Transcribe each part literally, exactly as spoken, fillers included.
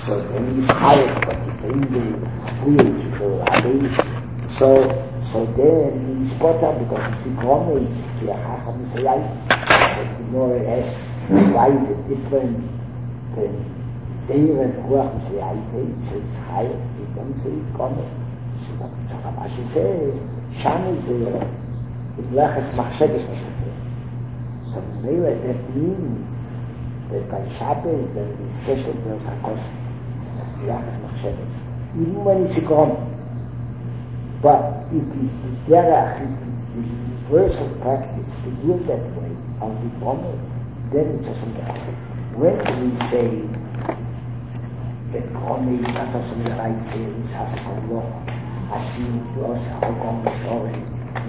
So then he's hired, but he bring the wheel to Rabbi. So, so then he's brought up because he's grommet, to a Chacham Sayai. So the Gemara asks, why is it different than Zeir and Ruach Sayai? So it's higher, he don't say it's grommet. So what the Tzarabashi says, Shani Zeir, in Lechas Machshedes Machshedes. So maybe that means that by Shabbos there is special Zeir HaKosh. Lechas Machshedes. Even when it's a grommet. But if it's the derech, if it's the universal practice to do it that way, I'll be grommet, then it doesn't matter. When we say that grommet is not also the right say, it's Hasakoloch, Hashim, Dos, Hagom, Shorin,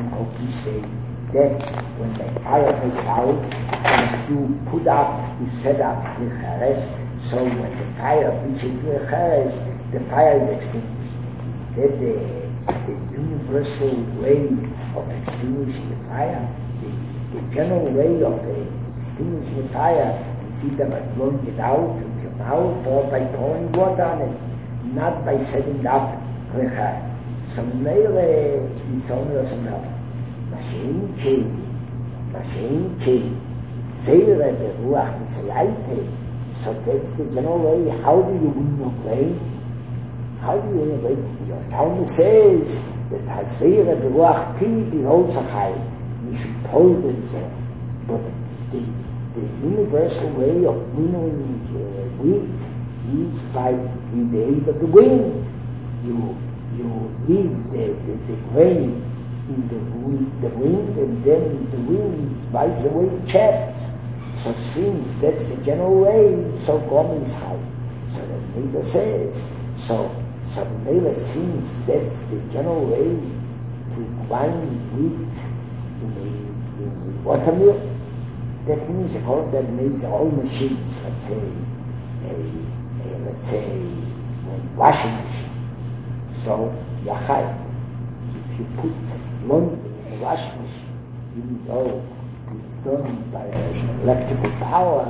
that's when the fire takes out and you put up, you set up the cheres, so when the fire reaches the cheres, the fire is extinguished. Is that the, the universal way of extinguishing the fire? The, the general way of the extinguishing the fire, you see them by blowing it out with your mouth or by pouring water on it, not by setting up the cheres. So Meire is only as enough. Mashin Ki, Mashin Ki, Zeire Beruach Misayaite. So that's the general way. How do you win your way? How do you win your way? Your Talmud says that Zeire Beruach Pi is also high. You should pull them there. But the, the universal way of winnowing uh, wheat is by the aid of the wind. You You leave the, the, the grain in the wind, the wind, and then the wind slides away the chaff. So since that's the general way, so God is high. So the Mela says, so, so the Mela since that's the general way to grind wheat in the, in the watermill, that means all that means all machines, let's say, a, a, let's say, a washing machine. So, Yachai, if you put London in a washing machine, even though it's done by electrical power,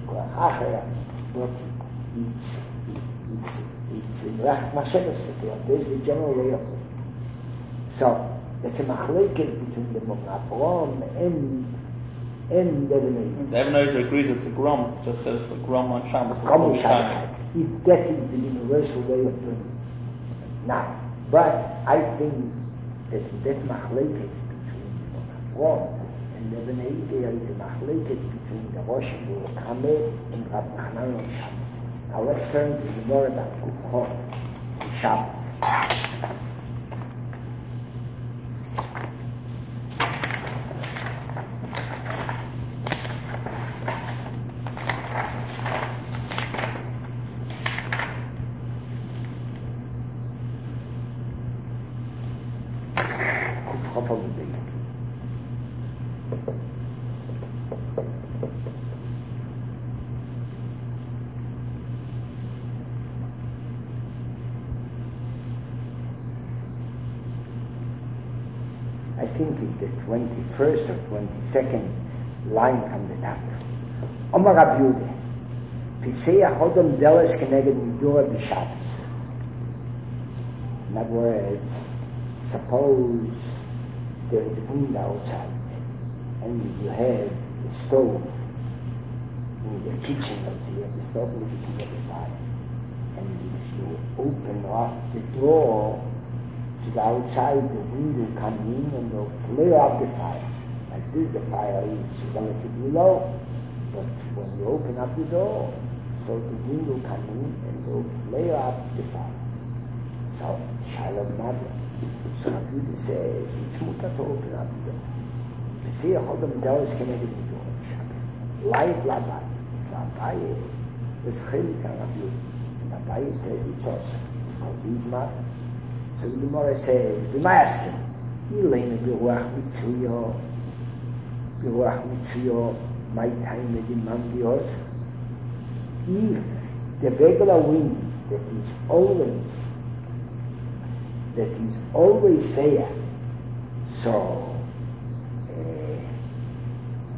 but it's, it's, it's in Rach Mashedes, there's the general way of it. So, that's a machlekes between the Mavram and, and the Ebenezer. The Ebenezer agrees it's a grom, just says for grom on Shabbos. Grom on Shabbos. If that is the universal way of doing it. Now, but I think that that machlekes between Ron and Ibn Ezra is a machlekes between the Rosh Hashanah and Rab Nachman on Shabbos. Now let's turn to the more about Kuchot Shabbos. I think it's the twenty-first or twenty-second line from the top. Omar Rav Yehuda, Piseach Hodom Deles Keneged Midura B'Shabbos. In other words, suppose there is a wind outside and you have the stove in the kitchen, let's say, you have the stove in the kitchen, you have the fire, and if you open up the door to the outside, the wind will come in and will flare up the fire. Like this, the fire is relatively low, but when you open up the door, so the wind will come in and will flare up the fire. So, Shiloh Mother. So Rav Yehuda says, it's mutter to open up the door. You see, hold them doors connected to the door. Light, light, light. So Abaye, there's Chelik on Rav Yehuda. And Abaye says, it's awesome. Because he's mother. So the Gemara says, B'mayaskim, Ilene B'ruach Mitzriyo, B'ruach Mitzriyo, my time with the Mambios. If the regular wind that is always, that is always there, so, uh,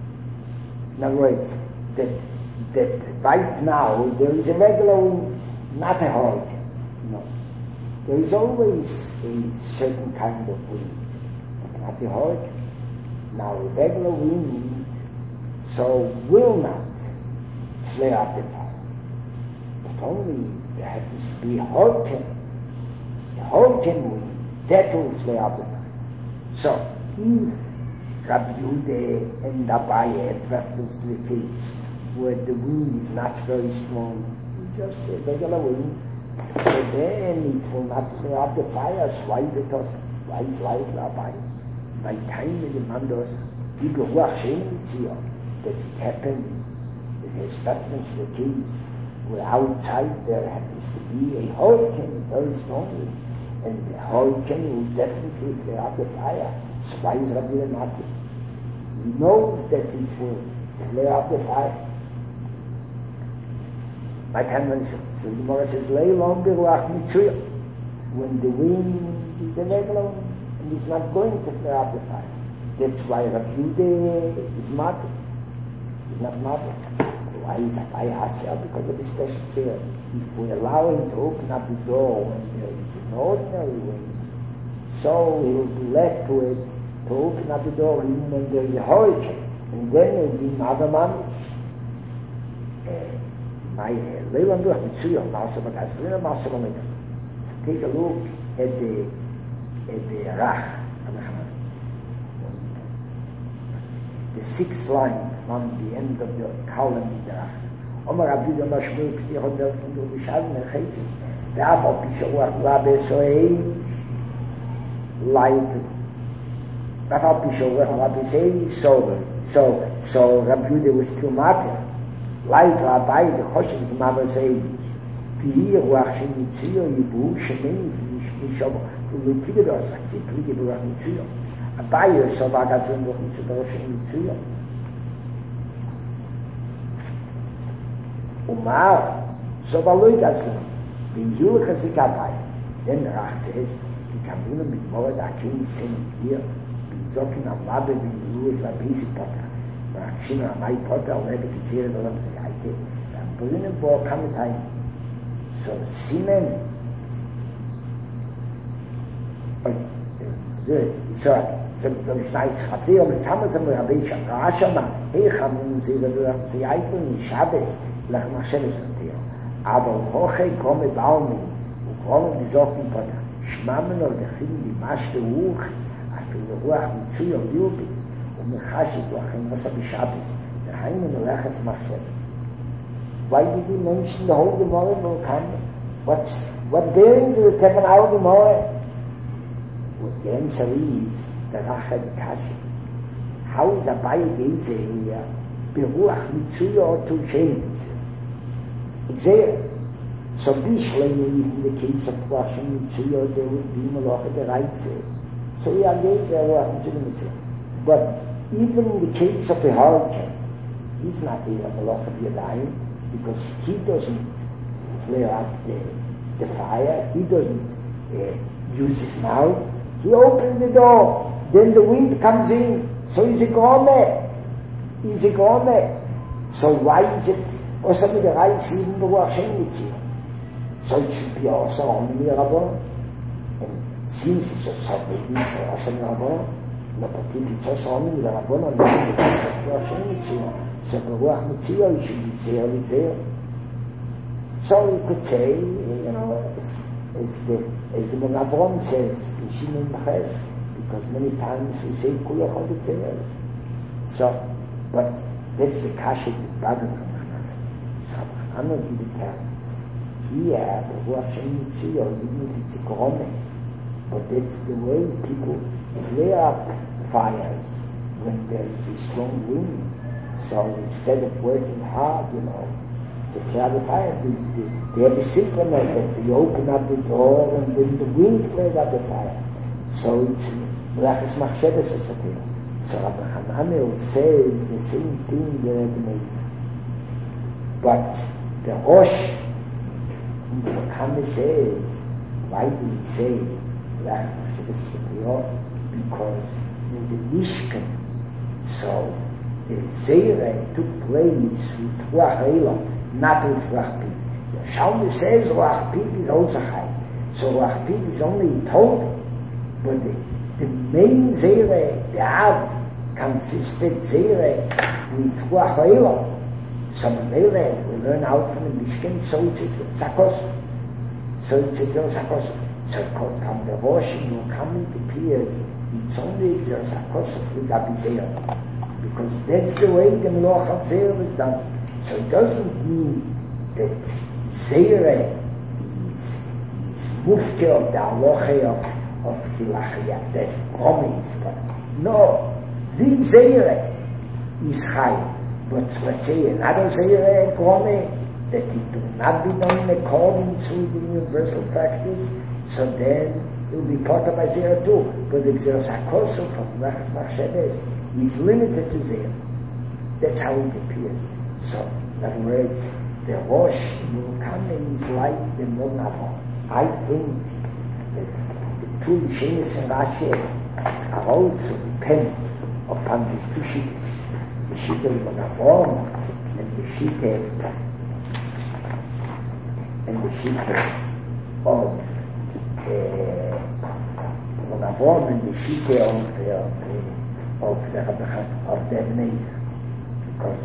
in other words, that, that right now there is a regular wind, not a hurricane. No. There is always a certain kind of wind, but not a hurricane. Now, a regular wind, so will not flare up the fire. But only there happens to be a hurricane, a hurricane wind, that will flare up the fire. So, if Rabbi Yehuda and Abaye had reference to the case where the wind is not very strong, just a regular wind, so then it will not flare up the fire. So why is it us? Why is like Abaye? My time in the Mandos, people who are saying that it happens, is a statement to the case where outside there happens to be a hurricane very strongly, and the hurricane will definitely flare up the fire. So why is Rabbi Yehuda? He knows that it will flare up the fire. My time mentioned. So the Gemara says, "Lay longer ruach mitzuyah." When the wind is a regular wind and it's not going to flare up the fire, that's why Rabbi Yehuda is matter. He's not matter. Why is Abaye Asher? Because of the special chair. If we allow him to open up the door when there is an ordinary wind, so he will be led to it to open up the door even when there is a hurricane, and then it will be another mamish. My Leilam Duach Mitzuyah, Master Bagasrina, Master Bamigas. So take a look at the at the Rach, the sixth line from the end of the column in the Rach. Omar Rabbi Yehuda Mashmur P'tichot Delkin Du B'Shav Nechaytis Ve'af Al Pisharuach Labe Soei Light Ve'af Al Pisharuach Labe Soei So so so Rabbi Yehuda was still matter. Like Abaye, the Choshen to Mama says, V'hi ruach shemitzuyah yibu shemei v'yishmishom v'lutiged os v'yitiged ruach mitzuyah. Abaye so v'agazim ruach mitzuyah shemitzuyah. Umar so v'aloy gazim v'yul chazik Abaye. Then Rach says, V'kamunim b'gmorad akim sin here v'zokin avabe v'yul v'abisi pota. Shimon Amai Potter will never consider the Lord to I did. I'm putting a ball come time. So Simen so so the nice Chatzir with Hamazam Rabbi Shama Hey Chamun Zillah the item in Shabbos like Mashelis Chatzir aber Hoche komme Baumi und komme besorgen Potter Schmammen oder der Film die Masche hoch after the Ruach Mitzuya Yubis ומחשת לכם עושה בשבס, דהיינו מלאכת מחשבת. Why did he mention the whole Gemara will come? What's, what bearing do it have on our Gemara? Well, the answer is the Rachel Kashi. How is Abaye Geze here? Beruach Mitzuyah or to change? It's there. So Bishlemi, in the case of Ruachim Mitzuyah, there would be Malach the right side. So he engaged the Ruach Mitzuyah. But even in the case of a hurricane, he's not here on the Malach of Yadayim because he doesn't flare up the, the fire, he doesn't uh, use his mouth. He opens the door, then the wind comes in, so he's a gourmet. He's a gourmet. So why is it also with the rights even the Ruach here? So it should be also on the Rabban. And since it's also maybe it's also on the Rabban, no, but if it's also only the Rabban on the Ruach so the Ruach Mitzuyah, it should be there, it's there. So you could say, you know, as, as the as the Menavron says, Yishim Mches, because many times we say Kula Chodetzer. So, but that's the Kasha with Bagan Ramana. So Ramana did the terms. Here, the Ruach Mitzuyah, even if it's a Korome, but that's the way people flare up fires when there is a strong wind. So instead of working hard, you know, to flare the fire, they, they, they have a simple method. They open up the door and then the wind flares up the fire. So it's Melachas Machsheves Esatir. So Rabbi Hananel says the same thing there at the Mesa. But the Rosh in the Mekame says, why did he say Melachas Machsheves Esatir? Because in the Mishkan, so the Zeirah took place with Ruach Eilah, not with Ruach Pi. The Shalom says Ruach Pid is also high. So Ruach Pid is only told, but the, the main Zere, the Av, consisted Zere with Ruach Oilo. So we learn out from the Mishkan, so it's a Sakos. So it's a Sakos. So come the washing, you come in the piers, it's only a Sakos of Ligabizera. Because that's the way the Melach of Zera is done. So it doesn't mean that Zera is, is mufti of the Aloche of, of Kilachia, that promise. But no, the Zera is high. But let's say another Zera Grome, that it do not be done according to the universal practice, so then it will be part of Zera too. But the Zera Sakosu from Machas Machsheves is limited to Zera. That's how it appears. So, in other words, the Rosh Mulkamen is like the Monavo. I think that the two Shemis and Rashi are also depend upon these two Shittas. The Shitta of Monavo and the Shitta and the Shitta of uh, Monavo and the Shitta of the of the of the Ebenezer. Because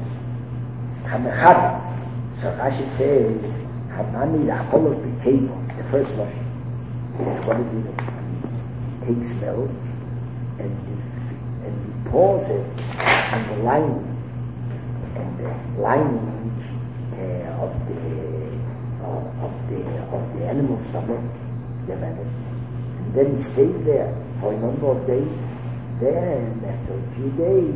Hamechad, so Rashi says, Hamani Lachol of B'Teibo, the first version. Is what is it? He takes milk and he, and he pours it on the lining, and the lining uh, of the uh, of the of the animal stomach develops, and then he stays there for a number of days. Then after a few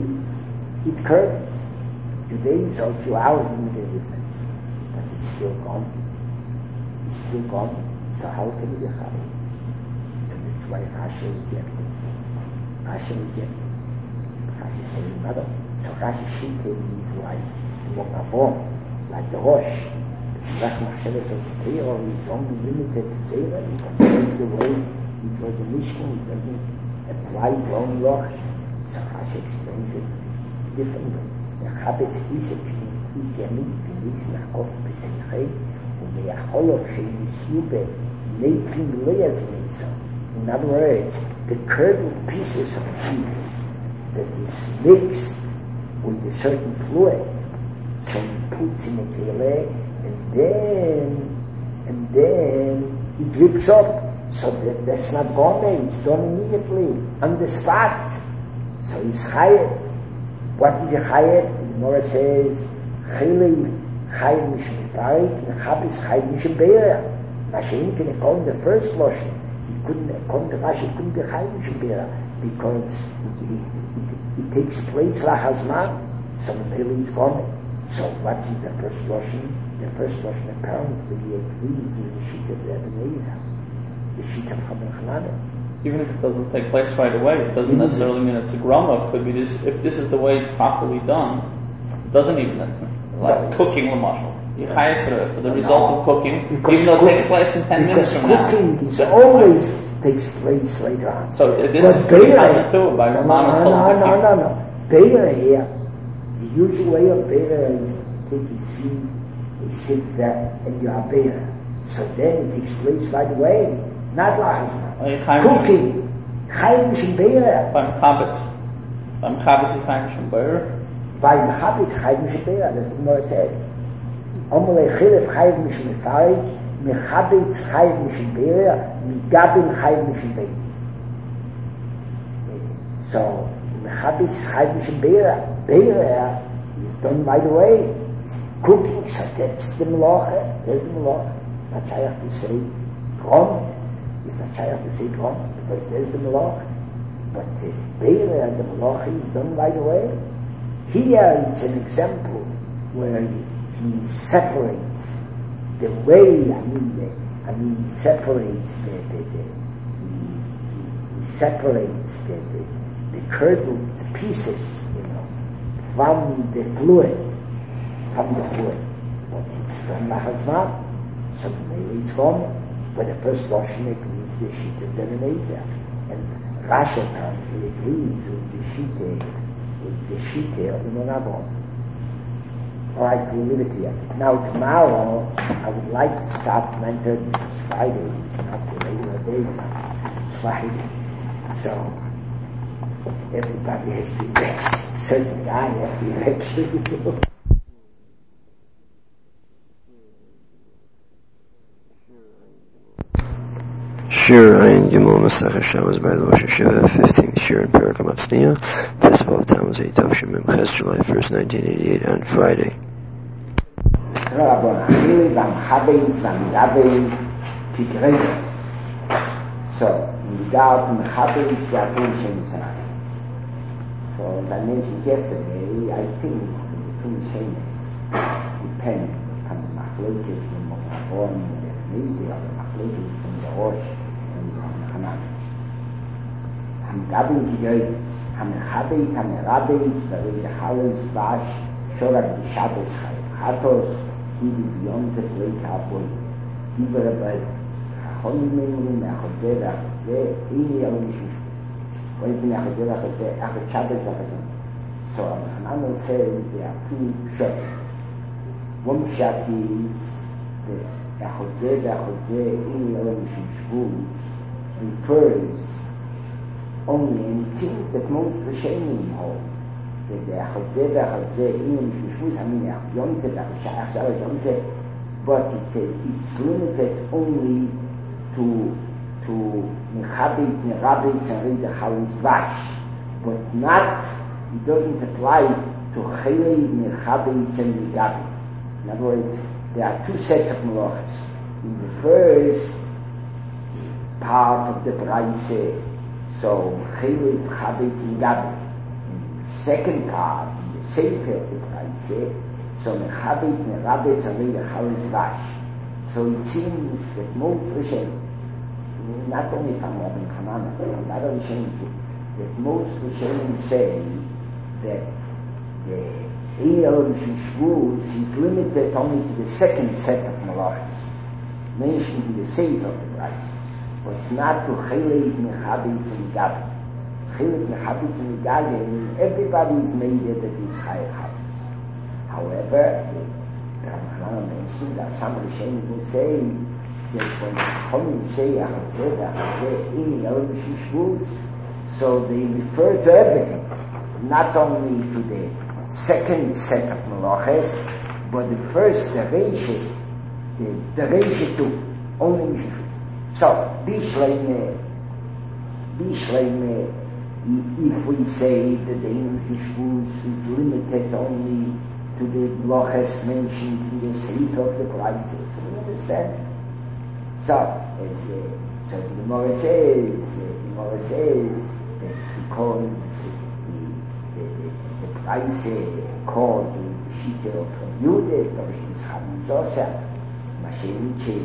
days, it curves. Few days or a few hours will make a difference, but it's still gone. It's still gone. So how can it be high? So that's why Rashi rejected. Rashi rejected. Rashi said, mother. So Rashi Shinte is like the Monavon, like the Rosh. The Shirach Machsheves of Zera is only limited to Zera because that's the way it was the Mishkan. It doesn't apply to only Rosh. So Rashi explains it differently. Chabetz Isek Yemid V'Nis Nachov B'Seichei U'Meyacholov She'Yisube Leitim Loyazmisa. In other words, the curdled pieces of cheese that is mixed with a certain fluid, so he puts in a kele, and then and then it drips up. So that, that's not gone, it's done immediately on the spot. So he's chayev. What is a chayev? The Gemara says, Chilei chayev mishum parik, and Chabis chayev mishum beira. Mashiach can call the first lotion. He couldn't, according to Rashi, it couldn't be chayev mishum beira because it, it, it, it takes place lachazman. So the Mele is gone. So what is the first lotion? The first lotion apparently agrees in the sheet of the Ebenezer, the sheet of Chaban Chananah. Even if it doesn't take place right away, it doesn't necessarily mean it's a grama. It could be this, if this is the way it's properly done, it doesn't even, like no. Cooking l'mashal. You hire for the, for the no. result of cooking, because even though cooking, it takes place in ten minutes from now. Because cooking is always point. takes place later on. So if this but is Beira, too, by no, no, no, no, no, no. Beira here, the usual way of Beira is take a seed, a sit there, and you are Beira. So then it takes place right away. Not lachazman. Cooking. Chayim mishum beira. Beim Chabetz. Beim Chabetz is chayim mishum beira. Beim Chabetz chayim mishum beira. That's what the Gemara says. Omelei chilef chayim mishum farid. Mechabetz chayim mishum beira. Migabin chayim mishum beira. So mechabetz chayim mishum beira. Beira is done right away. Cooking. So that's the melacha. There's the melacha. Not shayach to say grom. It's not shaykh to say grom, because there's the malach. But the beira and the malach is done right away. Here it's an example where he separates the way, I mean, the, I mean, he separates the, the, the he, he separates the, the, the curdled pieces, you know, from the fluid, from the fluid. But it's done lahazman, so maybe it's gone. But the first Lashon agrees the sheet of the Ebenezer, and Rashi apparently agrees with the sheet with the sheet of the Monavon. All right, we'll leave it here. Now tomorrow, I would like to start nine thirty because Friday is not the regular day, Friday. So everybody has to get certain guy after the election. Shir Ayin Gimel Masach Shabbos by the Rosh Hashanah, fifteenth Shir in Perek HaMatzniah, Tesvav Tammuz eight Tavshim Mem Ches, July first, nineteen eighty-eight, on Friday. So, in regard to Mechaber, it's the attention side. So, as I mentioned yesterday, I think the two shames depend on the Machlokes from the Machon, the Nezi, or the Machlokes from the Rosh, and the Hanan. Hamgabin Kigoyes, Hamechaber, Hameraber, the Halos, Vash, Shorab, the Shabbos, Chatos, is it beyond the Blake Aboy, Iberabel, Chachonimim, Achotze, Achotze, Ini Yalomishus. What is the Achotze, Achotze, Achot Shabbos, Achotze? So, Hanan says there are two shots. One shot is the Achotze, Achotze, Ini Yalomishus refers only, and it seems that most Rishonim hold that the Achotze, Achotze, Ini Yalomishus, I mean, Achotze, Achotze, but it's, it's limited only to to Mechabit, Merabit, and Rida Chalis Vash, but not, it doesn't apply to Chelei, Mechabit, and Megabit. In other words, there are two sets of Melachas. In the first part of the Braise, so Chelei, Mechabit, and Megabit. In the second part, in the Sefer of the Braise, so Mechabit, Merabit, and Rida Chalis Vash. So it seems that most Rishonim, not only from Rabbi Hanan, but other Rishonim, that most Rishonim say that the Eiyah Shishvus is limited only to the second set of Malachis, mentioned in the Sefer of the Braise, but not to Chelei, Mechabit, and Megabit. Chelei, Mechabit, and Megabit, everybody is made that it is Chayei Chavos. However, Rabbi Hanan mentioned that some Rishonim will say that when the Chachamim say Achotze, Achotze, Ini Yalomishus Shvus, so they refer to everything, not only to the second set of Melachos, but the first, the Reishis, the, the Reishis too, only Mishus. So, Bishleime, Bishleime, if we say that the Yalomishus Shvus is limited only to the Melachos mentioned in the Sefer of the Braise, so we understand. So, as uh, so the Gemara says, uh, the Gemara says that's because the the the Braise called the Shita of Yude, Rav Chaim Zosa, Mashenichi.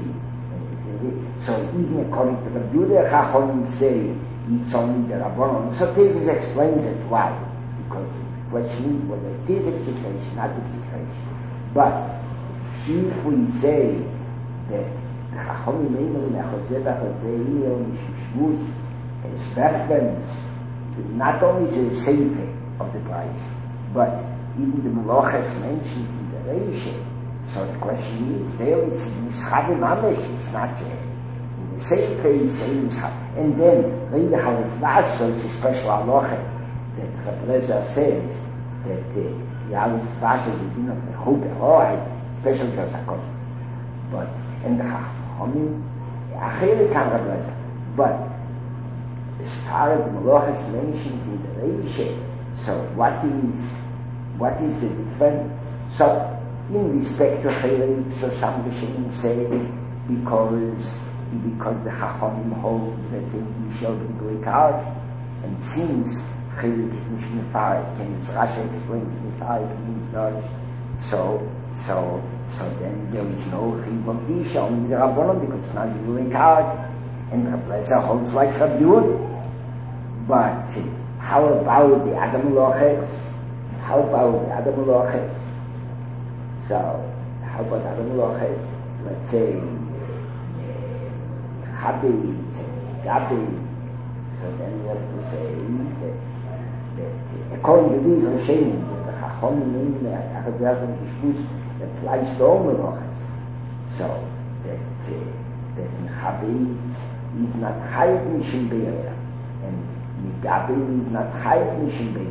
So even according to the Yude, Chachamim say it's only the Rabbanon. So this explains it why, because the question is whether it is a situation, not a situation. But if we say that Chachamim Eimer Achotze, Achotze, Ini Yalomishus Shvus as reference not only to the Sefer of the Braise, but even the Melachos mentioned in the Reisha. So the question is, there it's Mischabim Amesh, it's not uh, in the Sefer, it's saying Mischab. And then, Rida Chalis Vash, so it's a special halacha that Rabbi Lezer says that Yalis Vash is a din of the Chubah, all right, special for Zakos. But, and the Chachamim, Achele can Rabbi Lezer. But, as far as the Melachos mentioned in the Reisha, so what is, what is the difference? So, in respect to Chelei, so some Rishonim say, because, because the Chachamim hold that he shall be break out, and since Chelei is nicht Mefarek, and it's Rashi explained Mefarek means Dorish, so, so, so then there is no Chiyuv of Disha, only the Rabbanon, because it's not the break out, and Rabbi Lezer holds like Rabbi Yehuda. But how about the Adam Melachos? How about the Adam Melachos? So, how about Adam Melachos? Let's say, Chabit, Gabit. So then we have to say that, that according to these Rishonim, the Chachon in the Achazach of Shvus applies to all Melachas. So that uh, that Mechaber is not Chayav Mishim Be'er, and Megaber is not Chayav Mishim Be'er.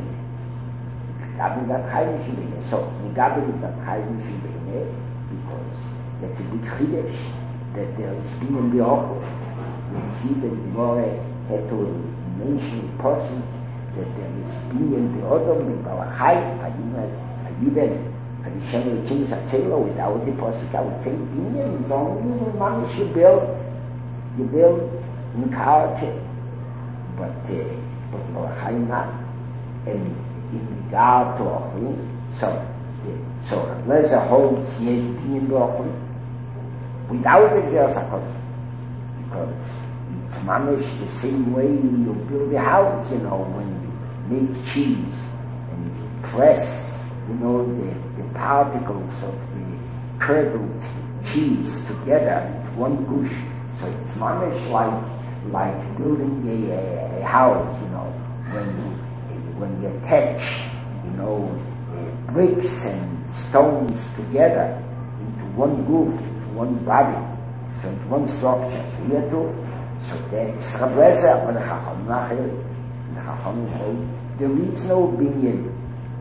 Megaber is not Chayav Mishim Be'er. So Megaber is not Chayav Mishim Be'er because that's a big Chiddush that there is being Be'ochel. We see that the Gemara had to mention a person that there is being Be'odom Be'balachai, Ayuven, and the Shem of King's Atela, without the Posik, I would say, Binyan is only the money you build, you build in character, but, uh, but Balachai not, and in regard to Ochlim, so, uh, so, there's a whole Tziyeh Binyan Be'ochlim, without the Xeros because it's mamish the same way you build a house, you know, when you make cheese and you press, you know, the, the particles of the curdled cheese together into one gush. So it's mamish like like building a, a, a house, you know, when you when you attach, you know, uh, bricks and stones together into one roof, into one body, so into one structure. So here too, so that's Rabbezer, but the Chacham Nachir, the Chacham hold, there is no binyan.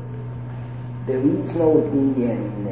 There is no binyan,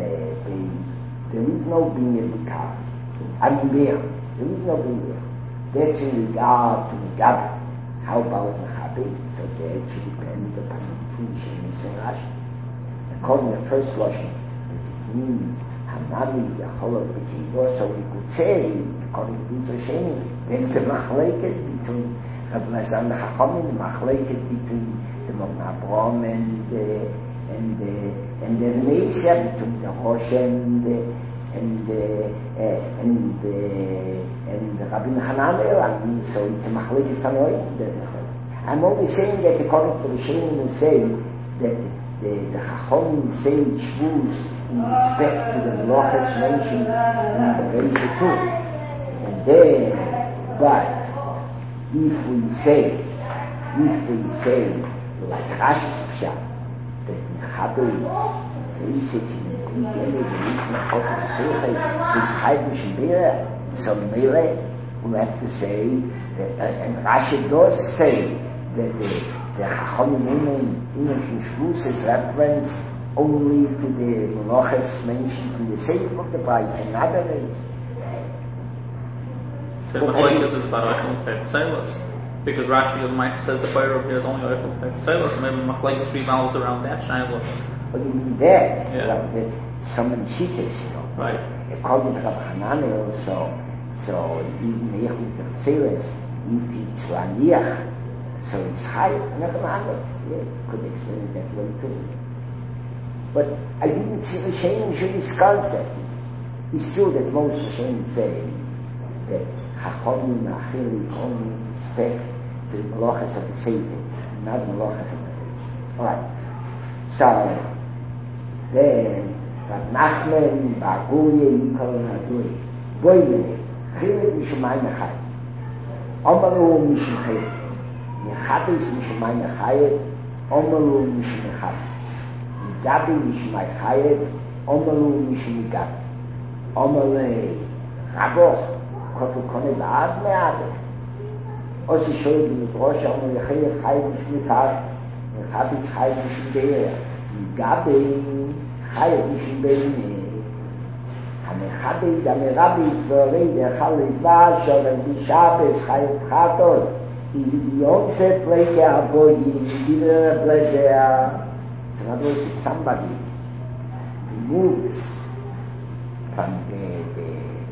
uh, there is no binyan Bikar. I mean, there, there is no binyan. That's in regard to the Gab. How about the Chabit? So there actually depends upon between Shemis and Rashi. According to the first Lashon, it means Hanami, the whole of the Kibbutz, so we could say, according to this Lashon, that's the Machlekes between Rabbi Nazan the Chachamim, the Machlekes between the Magen Avraham and the and the and the Neisha, between the Rosh and the and the uh, and the and the Rabbi Hananel. I mean, so it's a Machlekes Tanoim. I'm only saying that according to the Shemim we say that the the Chachamim say Shvus in respect to the Melachos mentioned in the Reisha too, and then but if we say if we say like Rashi's Pshat that Mechaber is basic in the Greek language and it's not how to say so it's Chayv Mishim so Mele we have to say that uh, and Rashi does say that the the Chachamim in in Shvus is reference only to the Melachos mentioned in the Sefer of the Bais and other ways. So the Machlekes is about Oichel and Peiros, because Rashi of Mice says the fire over here is only Oichel and Peiros, so maybe Machlekes revolves around that Shiloh. But you mean that, yeah. Like that so many shittas, you know. Right. According to Rabbi Hananel, so so even Yechut of Peiros, if it's Laniach, so it's high, Rabbi Hananel, yeah, could explain it that way too. But I didn't see the Rishonim should discuss that. It's true that most Rishonim say that Chachamim Achil is only in respect to the Melachos of the Sefer, not the Melachos of the Sefer. Alright. So, then, Rav Nachman, Bar Guryah, Yikol Nadui, Boimene, Chilek Mishumayim Echayim. Omaru Mishum Chayim. Mechabes Mishumayim Echayim, Omaru Mishum Echayim. Gabi Mishmai Chayed, Omalu Mishmi Gabi. Omale Raboch, Kotu Kone Baad Meade. Osi Shoy B'Midrash, Omale Chayed Chayed Mishmi Gabi, Mechabes Chayed Mishmi Be'er. Gabi Chayed Mishmi Be'er. Hamechabe Damerabi Tzvorei Dechal Izvah, Sholem Bishabes Chayed Chator. Yonse Pleke Aboyi, Yidere Plezea. So in other words, if somebody removes from the the,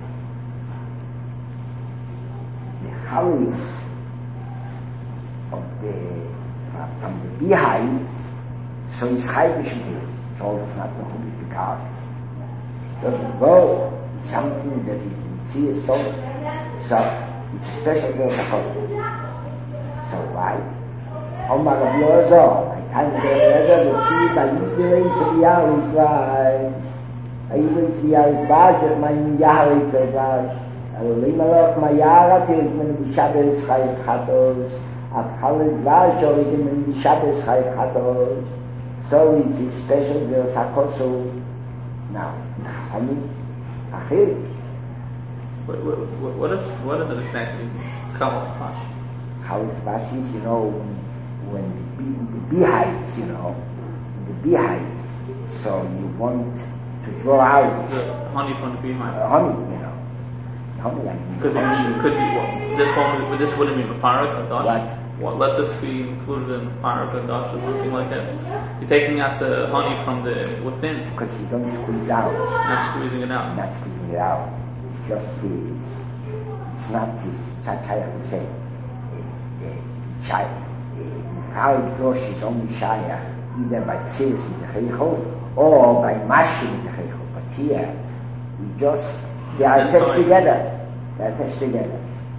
the hollies of the uh, from the beehives, so it's Chayv Mishim. So it's not the whole Picard. It doesn't go. It's something that you can see a stone. So it's a special day of the So why? Omar Rav Yozo, I can't get a to see by Yidrei Tzviyah Yisrael. Yidrei Tzviyah Yisrael, my Yahweh Tzviyah. Elohim Aloch Mayara, Tirgmen B'Shabes Chayv Chatos. Afchal Yisrael, Shorigim B'Shabes Chayv Chatos. So it is special, there's a also now, honey, achil. What, what, what, is, what is it exactly? Kalas Pash? Kalas Pash is, you know, when the, bee, the beehives, you know, the beehives, so you want to draw out the honey from the beehive. Uh, honey, you know. Honey, I mean, could honey. be, could be, well, this one, this wouldn't be Maparak Adash. What? What, let this be included in Maparak Adash or something like that. You're taking out the honey from the within. Because you don't squeeze out. Not squeezing it out. Not squeezing it out. It's just the, it's not the, Chachaya would say, the child. How Dosh is only Shaya, either by Tzis with the Cheichel, or by Mashki with the Cheichel. But here, we just, they are attached together. They are attached together.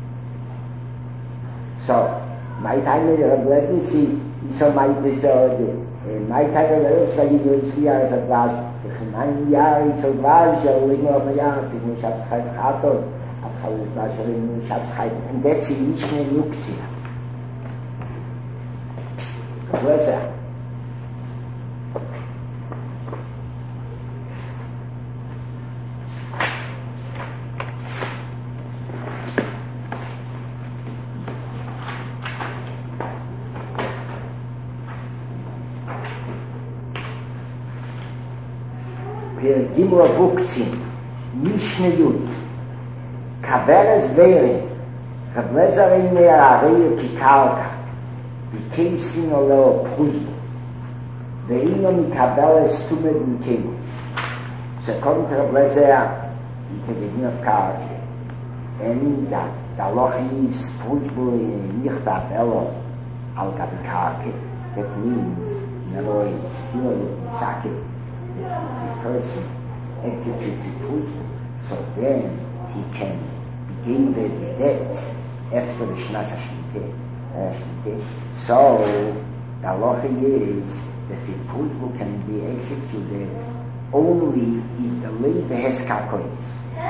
So, my time is, let me see, so my, so, my time is, so you know, it's here as a glass, the nine years, so glass, you're living on the yard, you know, Shabbat Chayt Chatos, and that's in Mishnah Yuktzia. Where's that? Wir Gimra Vuktzin, Mishnah Yud, Kaveres Vere, Kablezarin Me'arei Kikarka, Vikesin Oleo Pruzno, Ve'ino Mikabeles Tumed Mikelu. So according to Kablezer, because it's not Karka, and that the Loch is Pruzno Nichta Belo Al Kabikarka. That means, in other words, you know, the Sakit, the person executes Pruzno, so then he can begin the debt after the Shnas HaShmiteh. So, the halacha is that the Pruzno can be executed only if the Leibe has kakois.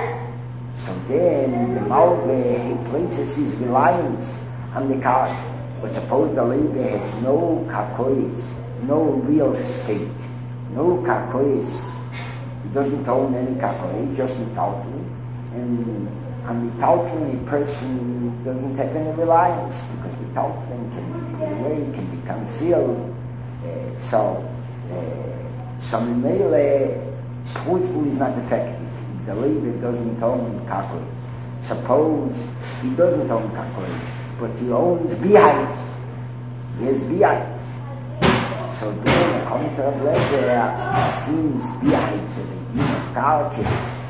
So then, the Malve, he places his reliance on the car. But suppose the Leibe has no kakois, no real estate, no kakois, he doesn't own any kakois, just metalton, and on metalton a person doesn't have any reliance, because metalton can be put away, can be concealed, uh, so uh, some mele Pruzno is not effective. The Leibe doesn't own kakois. Suppose he doesn't own kakois, but he owns beehives. He has beehives. So then, according to Rabbi Lezer, since beehives are the din of karka,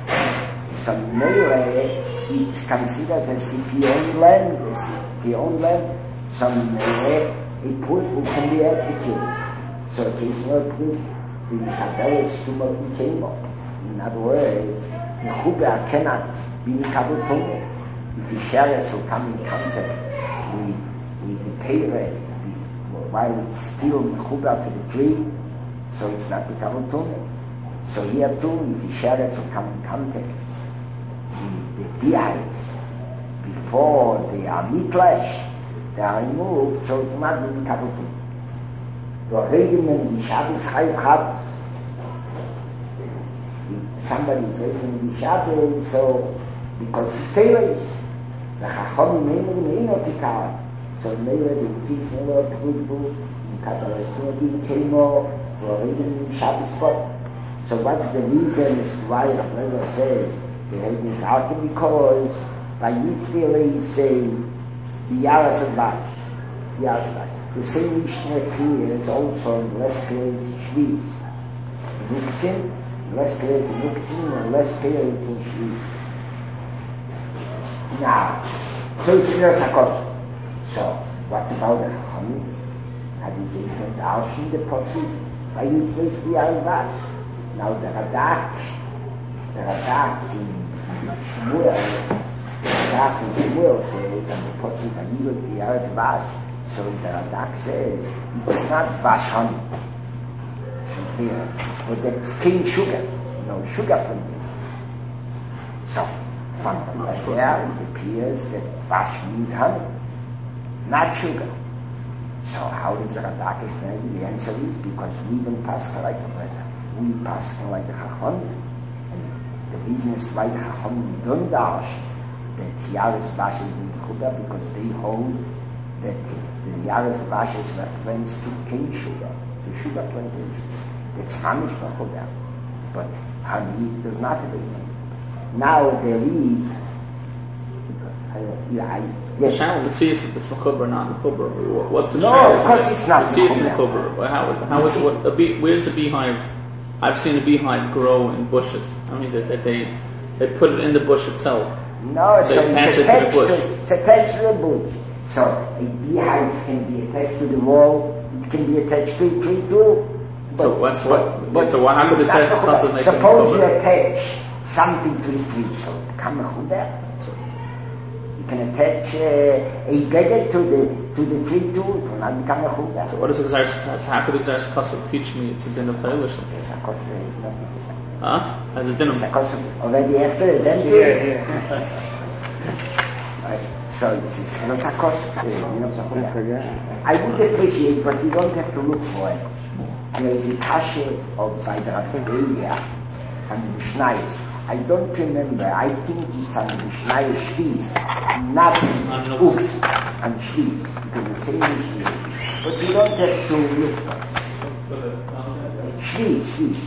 so melee, it's considered as if he owned land, as if he owned land, so melee, a Pruzno can be executed. So a case of Pruzno, the Mikabeles Tumah Mikelo. In other words, the Chuber cannot be Mikabel Tumah. If the Sheres will come in contact with, with the Peireh, while it's still Mechuber to the tree, so it's not Mikabel Tumah. So here too, if the Sheres will come in contact with the beehives before they are mitlash, they are removed, so it will not be Mikabel Tumah. The Regiment in Shabbos Chayv Chatos. Somebody is reading the Shabbos, so because it's tailored, the Chacham name of the name of the car. So later the Fish Miller Pruzno, in Katarasuni came off, were reading in Shabbos spot. So what's the reason as to why the brother says they have been talking? Because by Yitzvah say the Yaras of Bash, the Yaras of Bash. The same Mishnah appears also in less clear Shviz. Nuktzin, less clear to Nuktzin, and less clear to Shviz. Now, so it's in a So, what about the honey? Have you been turned out in the proceed? Why you place the Alvat? Now the Radak, the Radak in Shmuel, the Radak in Shmuel says, and the proceed, and you look the Alvat. So the Radak says, it's not Vash honey. So there, but that's cane sugar, no sugar from there. So, from the there, it appears that Vash means honey, not sugar. So how does the Radak explain? The answer is because we don't pass like a brother. We pass like a Chacham. And the reason is why the Chacham don't dash that Yaris Vash is in Chuba because they hold that the Yaris Vash is reference to cane sugar, to sugar plantations. That's Hamish for Chuba. But honey does not have it. Now there is uh, I, yes. Shana, let's see if it's Mechuber, not Mechuber. What's the No, Shana? of course it's not Let's see if it's Mechuber. Mechuber. How, how is what? A bee, where's the beehive? I've seen a beehive grow in bushes. I mean, that they, they they put it in the bush itself. No, so They attach it's it attached to the to, bush. it's attached to the bush. So a beehive can be attached to the wall. It can be attached to a tree too. But, So what's what? but so what? How could it's the not sense Mechuber. of make it Suppose you Mechuber? attach something to the tree, so come Mechuber. So you can attach uh, a gadget to the to the tree too. It will not become Mechuber. So what is Exarch? How could Exarch Kassav teach me it's a din of Torah or something? It's a cost of nothing. Huh? As a din It's a of. cost of already after the dentist. Yeah, yeah. Right. So this is not a cost. Uh, you know, I would appreciate, but you don't have to look for it. There is a kasha of by the Raffaelia and the Mishnayos. I don't remember. I think it's on the Mishnayos Shvis, not Uks and Shvis, because the same Mishnayos. But you don't have to look for it. Shvis, Shvis.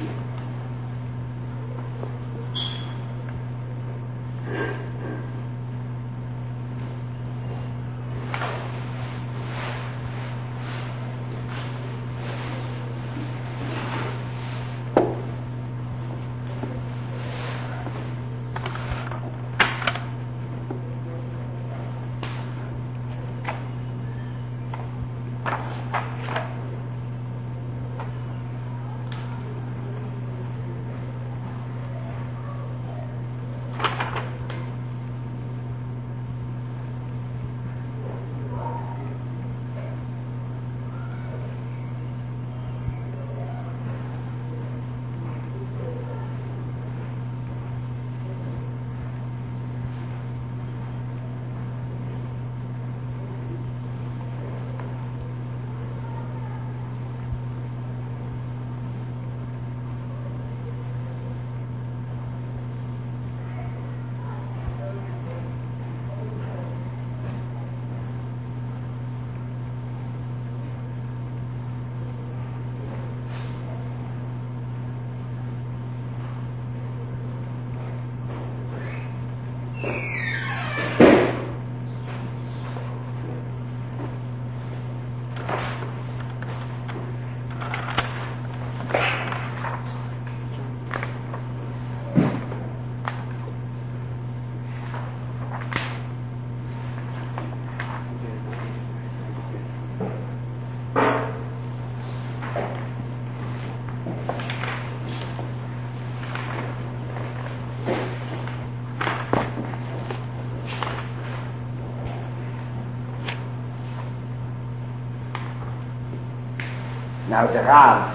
Now the Rav,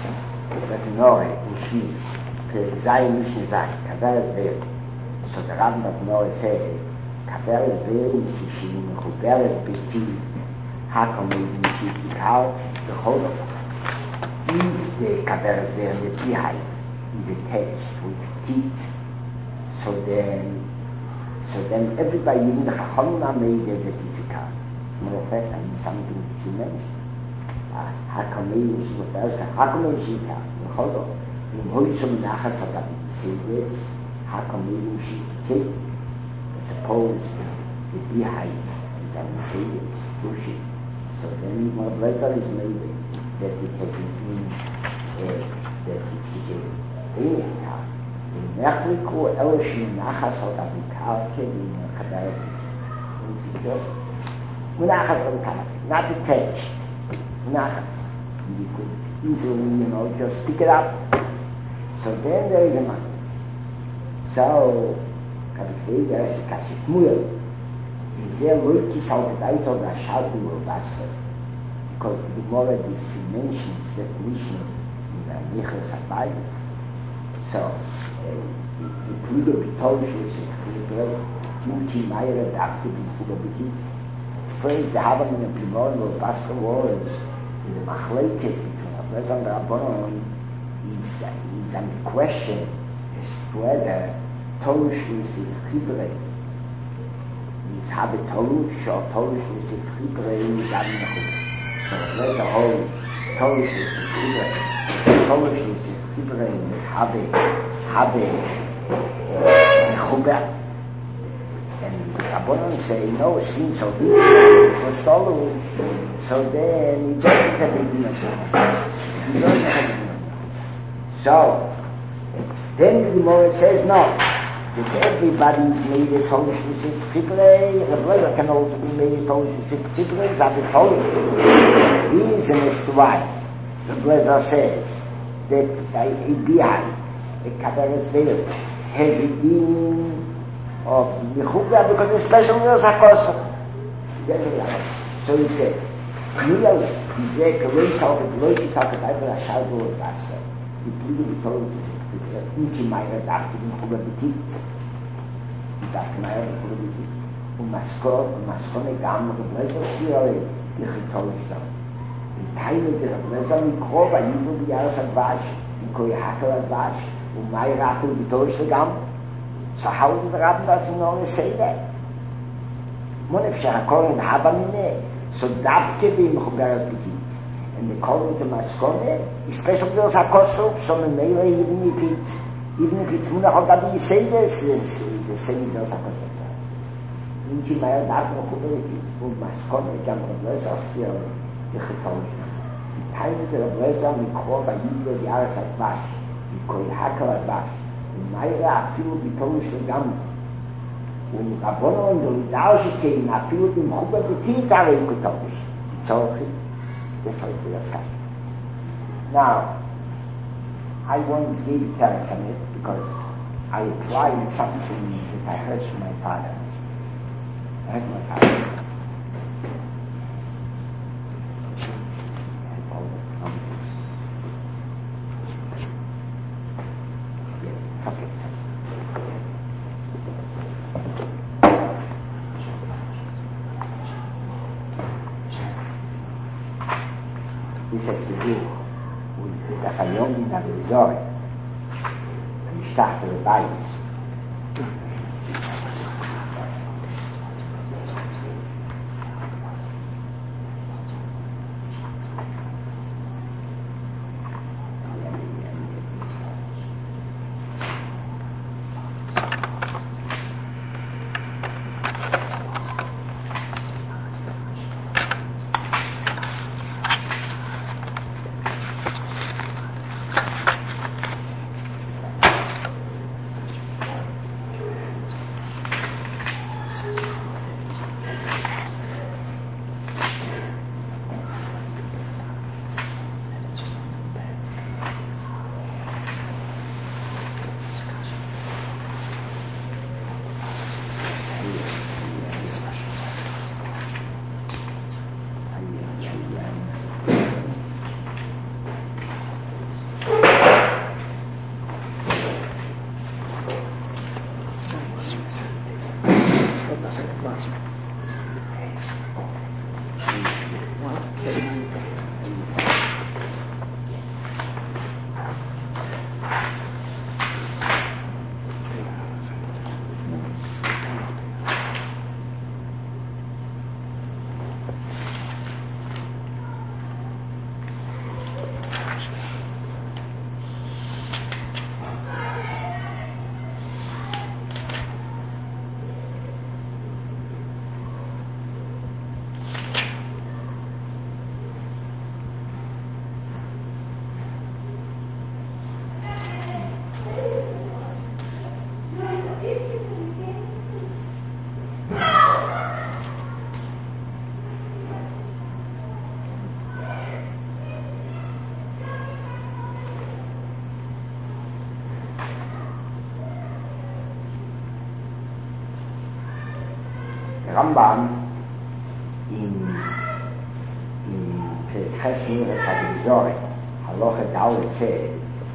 that Nore, in Shvi, Zayin Mishnah Zak, Kavel Vel. So the Rav of Nore says, Kavel Vel, Kishim, Chuberes Betit, Hakom Eid Mishit Ikal, the Chodok. If the Kavel Vel, the beehive, is attached with teeth, so then, so then everybody, even the Chacham made it that is a car. It's more effect, I mean something that you mentioned. Hakamei is what else? Hakamei is it. Hold on. In Hoysom Nachas Hadav say this. Hakamei is it. Suppose the beehive is on the Seyes, Tushi. So then more pleasure is made that it has been that it's a thing. In Mechliku Elishim Nachas Hadav Kalke in Chadav. It's just Nachas Hadav, not attached. Nachas. You could easily, you know, just pick it up. So then there is a man. So, Kabbalah, there is a Kashik Muel. Is there Lurkis out the light of the Shalti or Basra? Because the Gemara mentions definition in the Nichel Sabayis. So, the Pluto Bitosh is a Pluto, Muki Meyer, the active in Pluto Bitit. phrase, the Haberman of Limon, or Pastor was, the Machlekes between Rabbeinu and Rabbanon, is, is a question as to whether Torah is Chibrei. Is habe Torah, or Torah is Chibrei, is Abi Nechut. So there's a whole Torah is Chibrei. Torah is Chibrei, is habe, habe Nechut. And Rabbanon say, no, it seems so big, it was stolen. So then, he doesn't have a dinner. He doesn't have a dinner. So, then the Gemara says, no, that everybody's made a Torah Shlisik Chibrei, the brother can also be made a Torah Shlisik Chibrei, that's the Torah. The reason is why the brother says that by a Bihai, a Kabaret Veil, has it been of Mechubah because the special was a person. So he says, Niyal, he said, Kawai Salkat, Loiki Salkat, I will a Shaldo of Vasa. He pleaded with Torah, because I think he might have acted in Mechubah Betit. He dacht Meyer Mechubah Betit. Und Maskor, und Maskone Gam, und the Blazer Sierra, die Chitorah Stam. Die Teile der Blazer Mikrova, Yidu Biaras Advash, in Koi Hakal Advash, und Mai Ratul Bitorish Gam. So how does the Rabbi to know say that? Monef Shahakor and Habamine, so Davke be Mechuberas Petit. And the calling to Maskone, especially those Hakosov, so Mele, even if it's, even if it's Munach Gabi, say this, the same as Hakosov. Inchi Maya Dav Mechuberati, und Maskone, Jam Rebleza, still, the Chitolish. The time of the Rebleza, Mikro, Bayido, the Aras Advash, Mikro, Hakal Advash. Meira afilo bitolish legam. Und Rabbanon und Lidausche kein afilo dem Chubah Betit are ikotolish. Tzorchi. That's how it was cut. Now, I once gave a telephone because I applied something that I heard from my father. I heard my father. This has to do with the Tachayom in Abizor, and Mishtach to the Bayis. Rambam in in Perikhes Miras HaGizorah, Halacha Dalet says,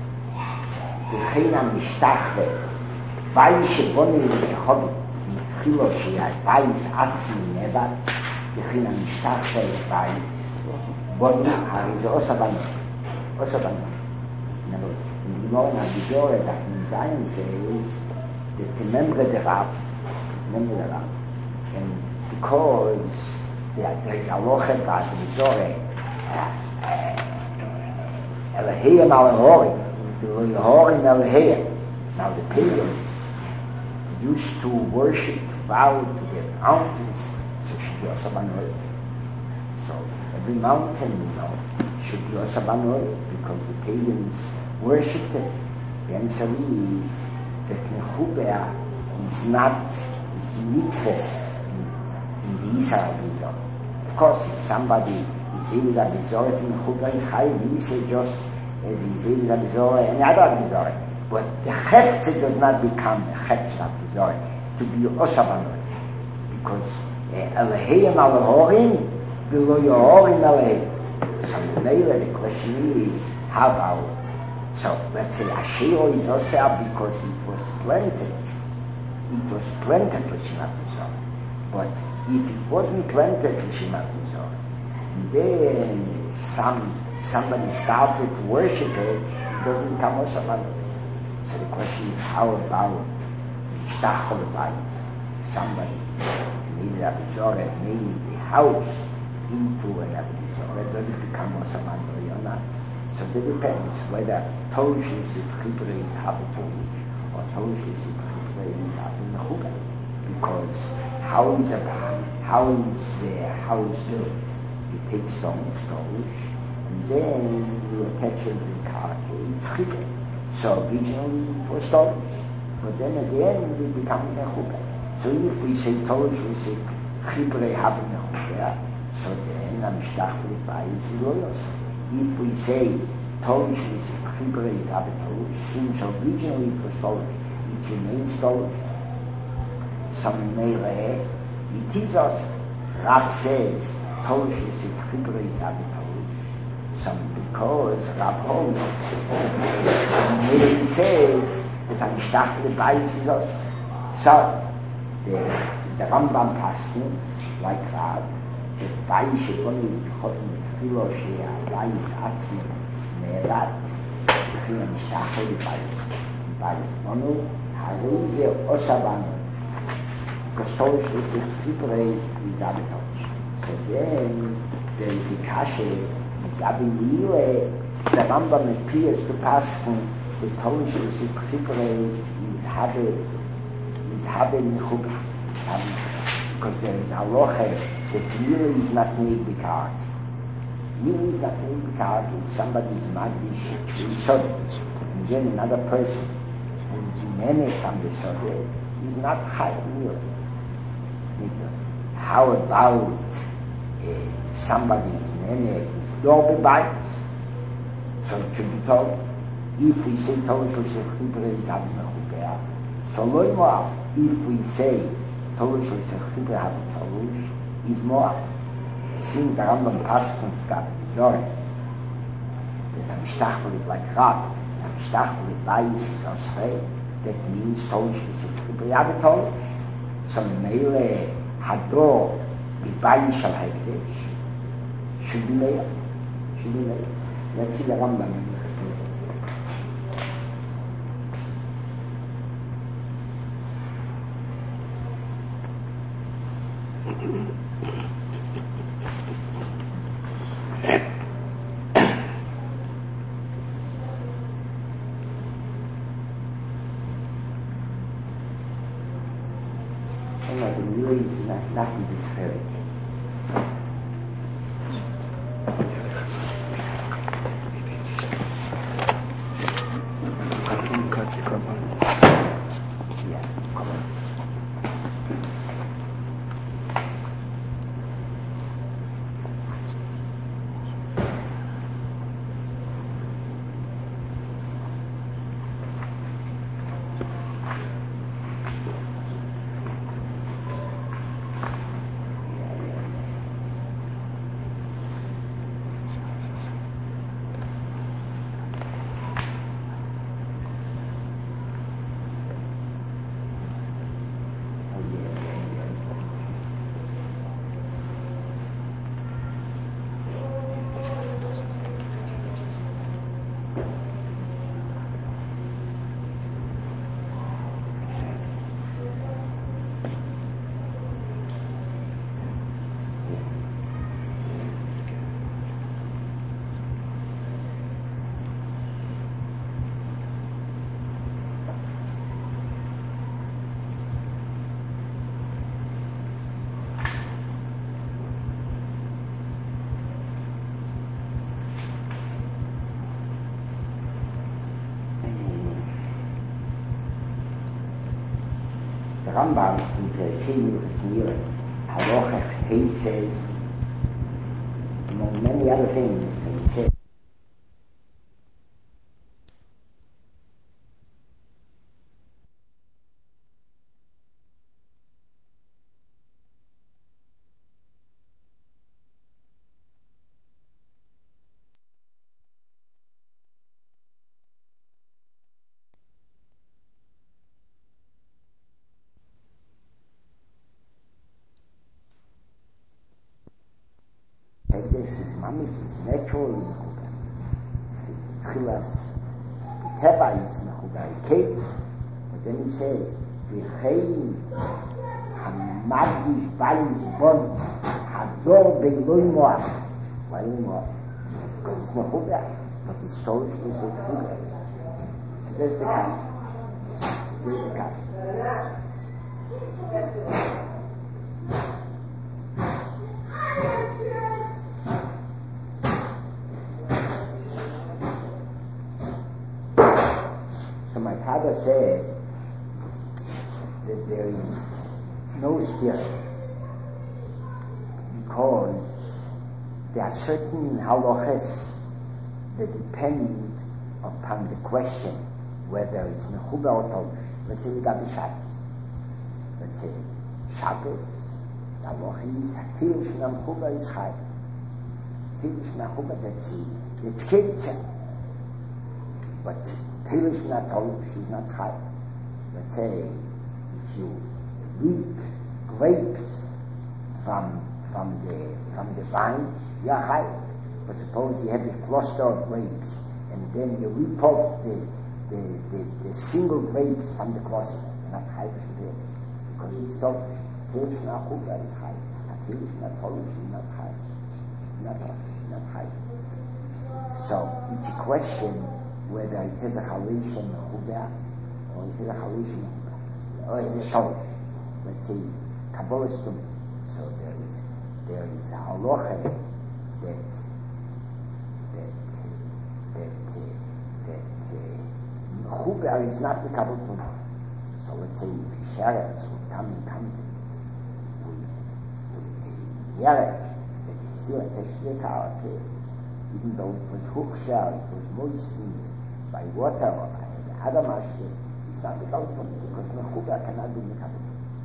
V'chein mishtachve, Bayis shebonei l'kechobit, Mitchilo sheyah Bayis atzmi nevad, בכין המשטח של בית, בונים, הרי זה עושה בנות, עושה בנות. In the morning of the Zohar, that in Zion says that to remember the Rav, remember the Rav. And because there, there is a lochel about the Zohar, Elohim al-Horim, the Horim Elohim. Now the pagans used to worship, to bow to the mountains, so should be also banoi. So every mountain, you know, should be also banoi, because the pagans worshipped it. The answer is that Mechuber is not mitzvahs in, in the Israel Bidor. Of course, if somebody is able to absorb it, Mechuber is high, we say just as he is able to absorb any other Bidor. But the Chetze does not become a Chetze of Bidor to be Osabanoi. Because Elohim al-Horim, below your Horim Elohim. So later the question is, how about so let's say Asheo is also because it was planted. It was planted to Shemat Mizor. But if it wasn't planted to Shemat Mizor, then some somebody started to worship it, it doesn't become also Mizor. So the question is, how about Shtachol Bayis? Somebody made a Mizor and made the house into an Mizor. Does it become also Mizor or not? So it depends whether Tosh is Chibra is Habitulish or Tosh is Chibra is Habitulish. Because how is a how is a house built? You take stones, Tosh, and then you attach it to the car. It's Chibra. So originally it was Tosh, but then at the end it becomes Chibra. So if we say Tosh is Chibra Habitulish, so then Amshtach Lepai is Loyos. If we say Tosh is Chibra is Abitosh, since originally it was Tosh, it remains Tosh. Some Meireh, it is us. Rab says Tosh is Chibra is Abitosh. Some because Rab holds. Some Meireh says that Amshtach Lebayis is us. So the, the Rambam passes like Rab, the Bayis Shekoni Chotim Filo Shea Bayis Atzi Merat China Mishtachel Bayis Bayis Monu Haruze Osabanu because Tosh is a Chibra is Abitosh. So then there is a Kashe Gabi Lile the Rambam appears to Paskin the Tosh is a Chibra is Habe is Habe Mechubah because there is a Loche that Mira is not made the card. Mira is not made the card if somebody is Magdish to Sodom. And then another person who is Mene from the Sodom is not Chai Mira. How about uh, somebody is Mene is Dobe Bayis? So it should be told. If we say Tosh is a Chibra is Abimachubea, so Loimah, if we say Tosh is a Chibra Abimachubea, is more. Since the Rambam Paskins got Zohar, that Amshtachel is like Rab, Amshtachel is Bayis is Osrei, that means Tosh is a Chibra Abimachubea. So Meile Hador, the Bayis Shal Hekdesh, should be made. Should be made. Let's see the Rambam. Rambam in the Kiddush here, Halacha Chesed, among many other things, he said, this is mamish, is natural in Mechubar. Tchilas, Teva is Mechubar, Kate. But then he says, V'chein HaMagdish Balis Bon Hador Beiloi Moach. Why Moach? Because it's Mechubar, but his story is so Mechubar. So there's the kind. There's the kind. Father said that there is no steer because there are certain halachas that depend upon the question whether it's mechubar or tolush. Let's say we got the Shabbos. Let's say Shabbos, the halacha is hatil shena mechubar is chay. Hatil shena mechubar, that's it. It's kitzah. But Tilish not told, she's not high. Let's say, if you reap grapes from from the from the vine, you're high. But suppose you have a cluster of grapes, and then you reap off the the, the, the single grapes from the cluster, you're not high because it's told Tilish not chuba is high. Tilish not told, she's not high. Not not high. So it's a question whether it has a chalish and mechubar, or it has a chalish and mechubar, or it has a tolush. Let's say Kabbalah Stum. So there is there is a halacha that that that that mechubar is not the Kabbalah Stum. So let's say Sheretz would come in contact with with the Yerek that is still attached to the character, even though it was Huchshar, it was moistened by water or by the other mashke, it's not the Kabbalah because mechubar cannot be mekabel.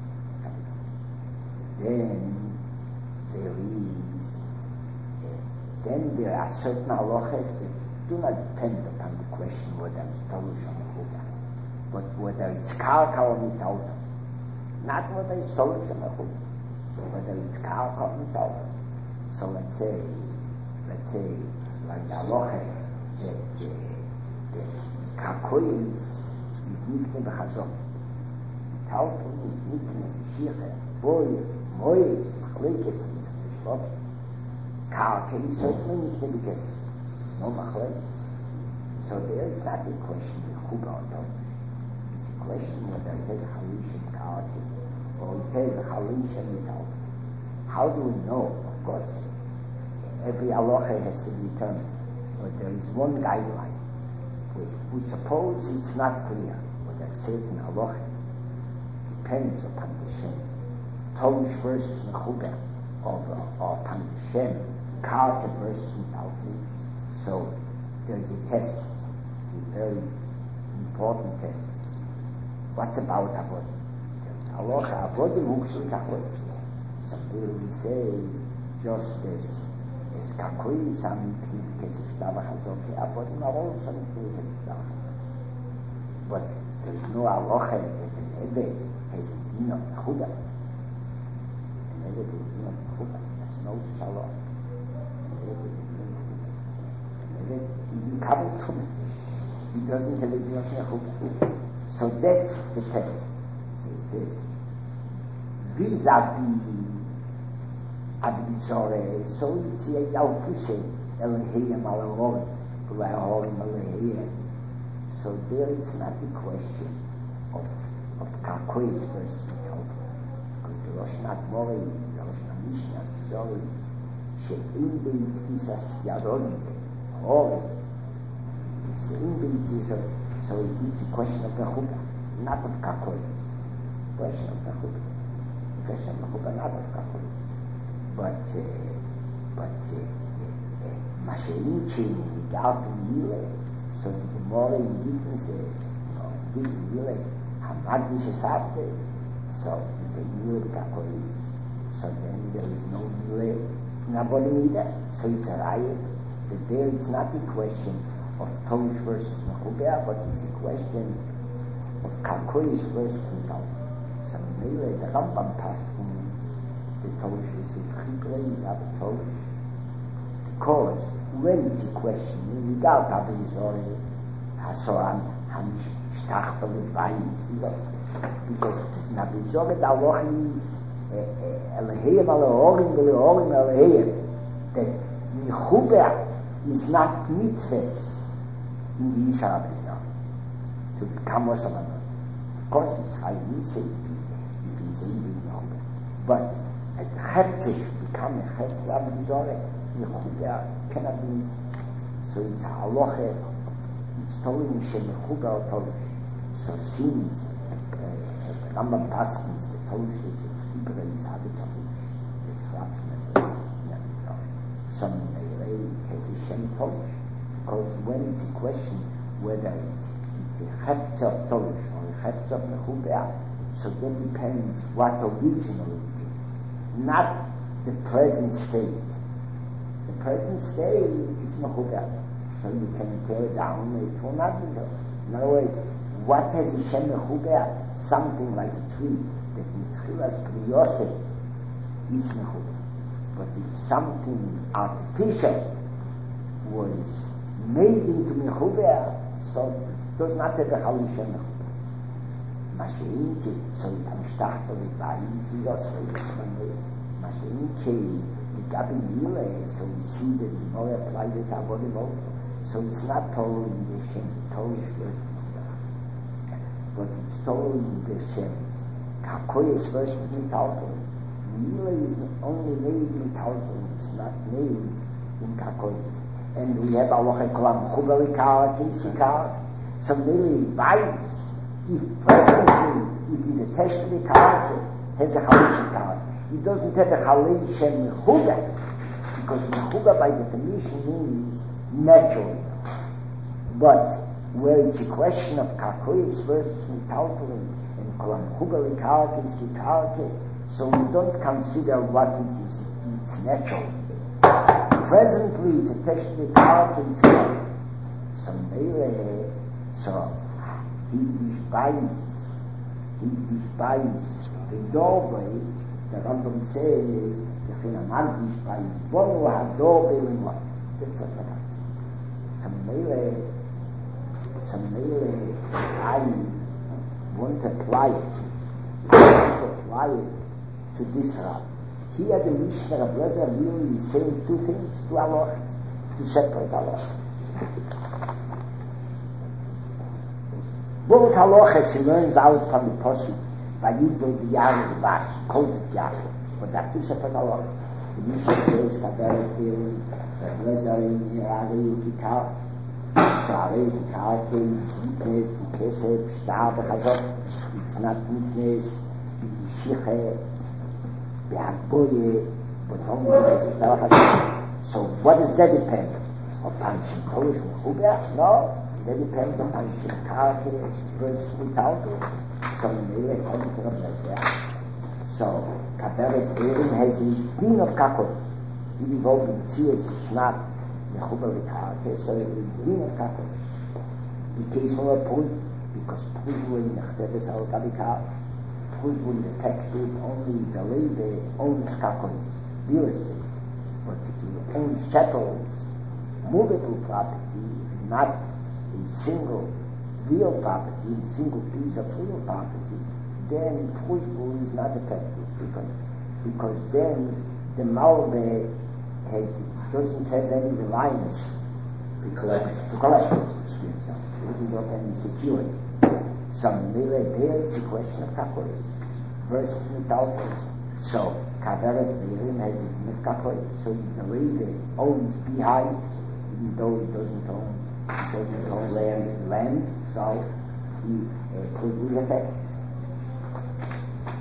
Then there is, uh, then there are certain halachas that do not depend upon the question whether it's tolush or mechubar, but whether it's karka or mitauta. Not whether it's tolush or mechubar, but whether it's karka or mitauta. So let's say, let's say, like the halacha that uh, the kakoy is is nikne b'chazon, tautum is nikne b'shiche, boy, moyes, machlekes, mishlob, karka is certainly nikne b'kesef, no machlekes. So there is not a question mechubar or tolush. It's a question whether it has a chalish and karka or it has a chalish and mitautum. How do we know? Of course, every halacha has to be determined, but there is one guideline. We, we suppose it's not clear, but a certain halacha depends upon the Shem. Tolush versus mechubar, or, or upon the Shem, karka versus mitautim. So there is a test, a very important test. What's about avodim? Halacha avodim huksul avodim. Some people will say just as as kakoy is amikli kesef davach hazon, avodim are also amikli kesef davach hazon. But there is no halacha that an eved has a din of mechubar. An eved has a din of mechubar. That's no shalom. An eved has a din of mechubar. An eved is in kabel tum. He doesn't have a din of mechubar. So that's the text. So it says, vis-a-vis Abdizore, so it's a Yalfuse, Elahiyam Alahorim, Ulahorim Alahiyam. So there it's not the question of of Kakois versus Mitauta. Because the Rosh Nagmore, the Rosh Mishnah, Zori, She'im Beit Kisas Yadorim, Horim, She'im Beit Kisas, so it's a question of Mechubar, not of Kakois. question of Mechuba. The question of Mechuba, not of Kakol. But, uh, but, Mashein Chin, the Galt Mile, so the Gemara in Gittin says, no, Gittin Mile, Hamad Vishesabte, so the Mile Kakol is, so then there is no Mile in Abolim either. So it's a riot that there it's not a question of Tosh versus Mechuba, but it's a question of Kakois versus Metal. So Mele, the Rambam Paskins, the Tosh is if Chibra is out of Tosh. Because when it's a question, in regard to the Israel, Hasoran, Han Shtachta with Vayis, because Nabi Zorah, the Allah is Elheim, Alehorim, Alehorim, Elheim, that Mechuba is not mitzvahs in the Israel to become a Muslim. Of course, it's high mitzvah if he's in Mechuba. But a Heftzeh become a Heftzeh of the Zorah, Mechuba cannot be mitzvah. So it's a halacha, it's told in Shem Mechuba or Tolish. So since uh, Rambam Paskins, the Tolish is a Hebrew is habitable, it's Rapsman. Some has a Shem Tolish, because when it's a question whether it's, it's a Heftzeh of Tolish or a Heftzeh of Mechuba, so that depends what originally it is, not the present state. The present state is Mechuba, so you can tear down it will not be there. In other words, what has a Shem Mechuba? Something like a tree that the Tchilas Priyoseh is Mechuba. But if something artificial was made into Mechuba, so it does not have a Chalisha Mechuba. Masha'inke, so it Amshtachta with Vayis, is also a Yisrael. Masha'inke, it's up in Mile, so we see that the Gemara applies it to Avodim also. So it's not told in the Shem, Tolish versus Mechuba. But it's told in the Shem, Kakoyes versus Metalton. Mila is only made in Talmud, it's not made in Kakois. And we have Allah Kolam Chubali Kar, so Mili buys, if presently it is a testament card, has a Chalish card. It doesn't have a Chalish and Mechuba, because Mechuba by definition means natural. But where it's a question of Kakois versus Metalton and Kolam Chubali Kar, so we don't consider what it is. It's natural. Presently, it's a teshuvah part and it's not. So Mele, so he despises, he despises the doorway. The Rambam says, the Chinaman despises. Bonu ha-doorway limot. That's what I got. So Mele, so Mele, I want to apply it. I want to apply it to this Rab. Here the Mishnah of Lezer really is saying two things, two halachas, to separate halachas. Both halachas he learns out from the Pasuk, Vayidol b'Yaris Bash, quotes it Yaakov, but they're two separate halachas. The Mishnah says, Kaberes Derim, Lezer in Yerari Ukikar, Tzarei Ukikar, Kein, Sweetness, Ukesef, Shtar, Bechazot, it's not weakness, it's Shiche, so what does that depend? Upon Shimkolish Mechuba? No, that depends upon Shimkarke versus Mitalke. So Mele comes to the So Kaberes Erim has a din of Kakot. He evolved in Tzias, it's not Mechuba Mitalke, so it's a din of Kakot. The case of a Puz, because Puz will in Nechteves al Kabikar. Husband the text is only the lady owns Kakois, real estate. But if he owns chattels, movable property, not a single real property, a single piece of real property, then Husband is not effective because because then the Malbe has doesn't have any reliance to collect to collect those. It doesn't have any security. Some Mele there, it's a question of Kakois versus Mitalkes. So, Kaveres Beirim has a din of Kakois. So, the lady owns beehives, even though he doesn't own, he doesn't own land, land, so he uh, could be effective.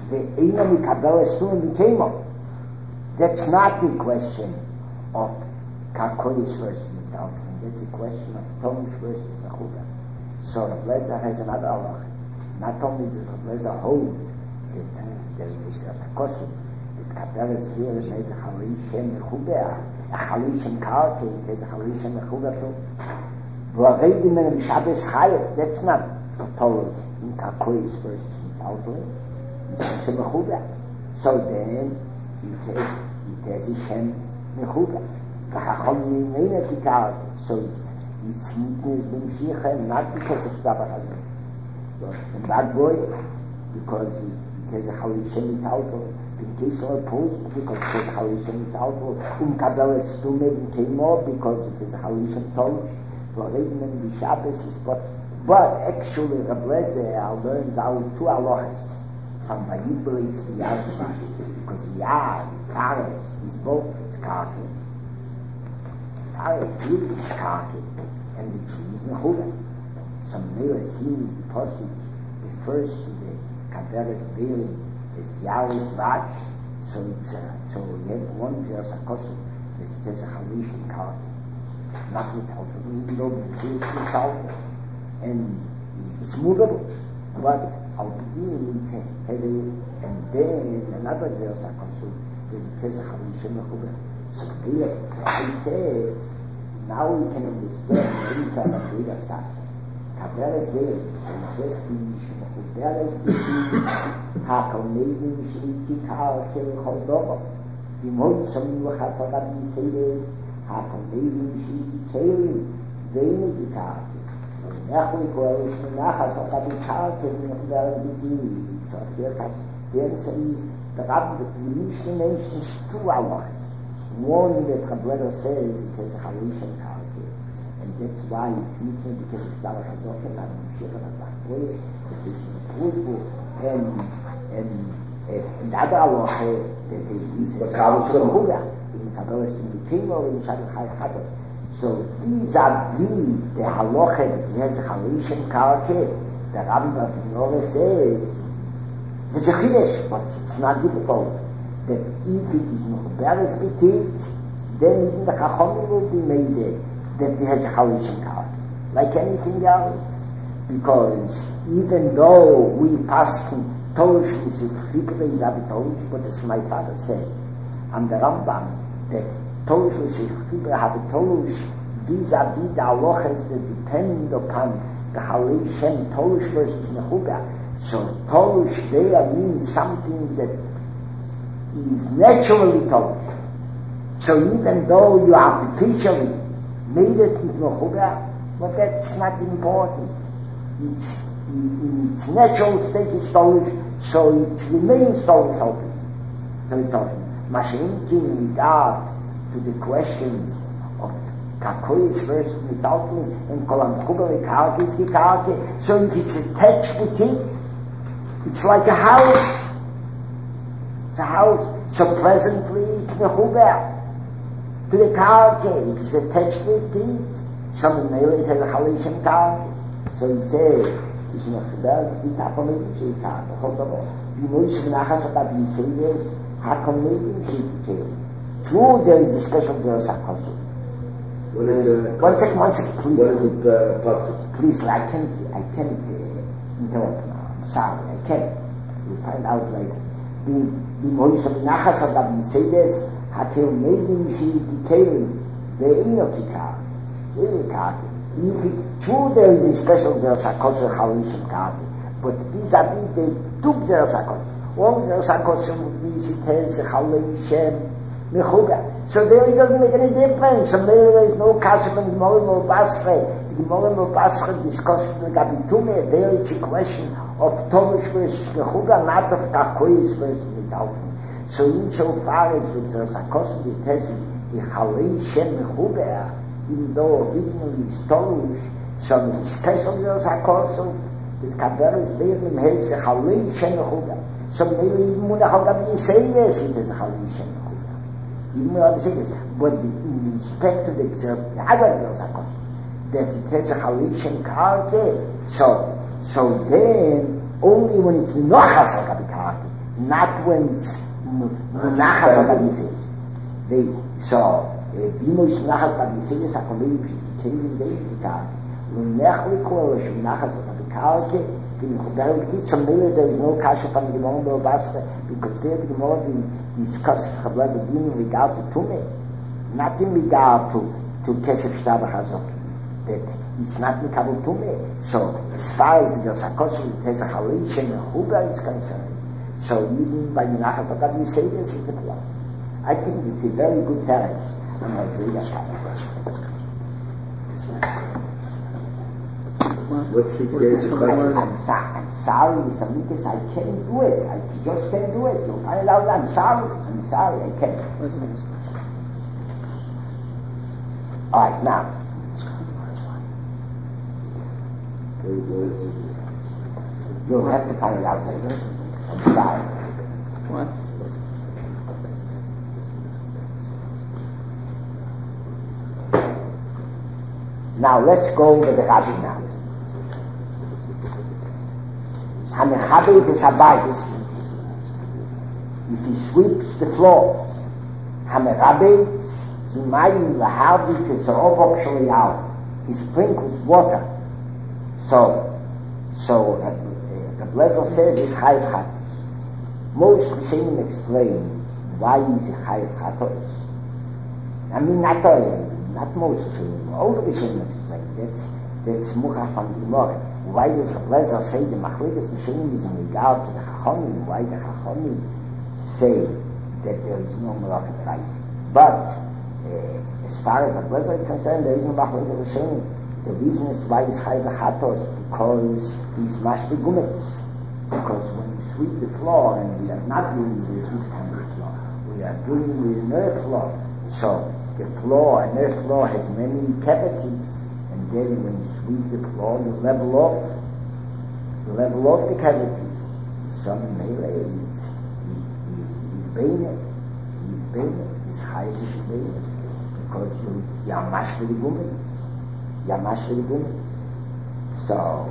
the Eina Mikabeles Tum Mikemo. That's not the question of Kakoyis versus Mitalkin. That's a question of Tomish versus Mechuga. So Rav Lezer has another halacha. Not only does Rav Lezer hold that uh, there is a kosu, that Kabeles here is a Chalei Shem Mechuga, a Chalei Shem Karke, it has a Chalei Shem Mechuga too. But Redim and Shabbos Chayev, that's not told in Kakoyis versus Mitalkin. It's Shem Mechuga. So then it has it has a Shem Mechuga. Kachachom Nina Kikar. So it's it's B'mshicha, not because of Stabach Hazim. So in that way, because it has a Chalei Shem Mitalkin. In case of a post, because it has a Chalei Shem Mitalkin. Um Kabbalah Stume B'Keimo, because it has a Chalei Shem Tolush. For Redim and Shabbos is but but actually Rav Lezer learns out two halachas from Vayiblis to Yazman, because Yad, Kares, is both Karki. Kares is Karki, and the tree is Mechuga. Some Mela seems the Posik refers to the Kaberes Beilim as Yaris Vaj, so it's a, so you have one Jersey Kosu, there's a Chalishin Karki. Not without it, even though the tree is Mechuga, and it's movable, but Al Pidin has a, and then another Jersey Kosu, there's a Chalishin Mechuga. So I say, now we can understand inside of the other side. Kaberes there, so just the Kaberes between Hakal Navy, Shiki Kar, Kel Hodobo. The most some you have forgotten to say this, Hakal Navy, Shiki Kale, Veni Kar. Nachwi Koel, Nachas, Okabi Kar, Kel Hodobo, so here says the Rabbi, the Mishnah mentions two halachas. One that Rabbeinu says it has a Chalei Karke, and that's why it's Mishnah, because it's Dalach HaZochen, and Moshe HaNatzach, it is Mechuga, and and and the other halacha that is Mechuga in Kabbalah Shem or in Shabbos Chayev. So vis-a-vis the halacha that has a Chalei Karke, the Rambam says it's a Chiddush, but it's not difficult. That if it is Mechuberes B'tit, then even the Chachomim will be made there, that he has a Chalei Karke, like anything else. Because even though we pass from Tolush, we say, Chibre is Abi Tolush, but as my father said, and the Rambam, that Tolush will say, Chibre Abi Tolush, vis-a-vis the halachas that depend upon the Chalei Shem Tolush versus Mechuga. So Tolush there means something that is naturally told. So even though you artificially made it with Mechuga, but that's not important. It's in its natural state it's Tolush, so it remains Tolush open. So it's open. Mashenkin in regard to the questions of Kakoyis versus Mitalkin and Kolam Mechuga Karke is Karke. So if it's attached with it, it's like a house. It's a house. So presently it's Mechuga to the Karke. It's attached with it. Some male it has a Chalei Shem Karke. So he says, it's Mechuga, it's a Taponim, it's a Karke. Hold on. You know, it's Menachas Otab Yisaydes, Hakonim, it's a True, there is a special Zeros HaKosu. One second, one second, please. What is it, uh, possible? Please, I can't, I can't uh, interrupt now. I'm sorry, I can't. We'll find out later. The Moish of Nachas of Rabbi Yisaydes, Hakel Medim Shi Dikeilim, Ve'ino Kikar, Ve'ino Kikar. If it's true, there is a special Zeros HaKosu Chalei Shem Karke, but vis-a-vis they took Zeros HaKosu. All Zeros HaKosu means it has a Chalei Shem Mechuga. So there it doesn't make any difference. So there is no Kashem and Gemara no Basre. The Gemara no Basre discussed the Gabitume. There it's a question of Tolush versus Mechuga, not of Kakoyis versus Mitalkin. So insofar as with Zeros HaKosu, it has a Chalei Shem Mechuga, even though originally it's Tolush, some special Zeros HaKosu, the Kaberes Beilim has a Chalei Shem Mechuga. So maybe even when the Chagam Yisaydes, it has a Chalei Shem Mechuga. Even when I say this, but the, in respect to the the other Zeros HaKosu, that it has a Chalei Shem Karke, so so then only when it's Menachas HaKabi Karke, not when it's Munachas on the Yisrael. So, Bimo is Munachas on the Yisrael, so Akolim is changing the Yisrael. Munachlikol, or Munachas on the Kalke, in Chudarik Titzam Mele, there is no Kasha on the Gemara Be'obasra, because there the Gemara discusses Chablas of Din in regard to Tumeh, not in regard to, to Kesef Shtabach Hazok. That it's not Mikabel Tumeh. So, as far as the Gersakosu, the Tezach Halish and Huber is concerned, so even by Menachas Agad, we say this is the plan. I think it's a very good text. I'm going to read that. What's the question? I'm, so, I'm sorry, Mister I can't do it. I just can't do it. You'll find out I'm sorry. I'm sorry, I can't. All right, now. You'll have to find it out later. I'm sorry. What? Now let's go over the Rabbi now. Hamechabe is habayis. If he sweeps the floor, Hamerabe Zimayim lahavi tzorobok shaliyav. He sprinkles water. So, so uh, the Blazer says it's chayiv chatos. Most Rishonim explain why is it chayiv chatos. I mean, not all, not most Rishonim. All the Rishonim explain. That's that's muchach from the Gemara. Why does the Blazer say the machlikas Rishonim is in regard to the Chachamim? Why the Chachamim say that there is no malachit rice? But uh, as far as the Blazer is concerned, there is no machlikas Rishonim. The reason is why it's chayiv chatos, because he's mashli gumetz. Because when you sweep the floor, and we are not doing with this kind of floor, we are doing with an earth floor. So the floor, an earth floor has many cavities, and then when you sweep the floor, you level off, you level off the cavities. Some melee is is beiner, is beiner, is chayiv beiner, because you you are mashli gumetz. Yamash Ribbon. So,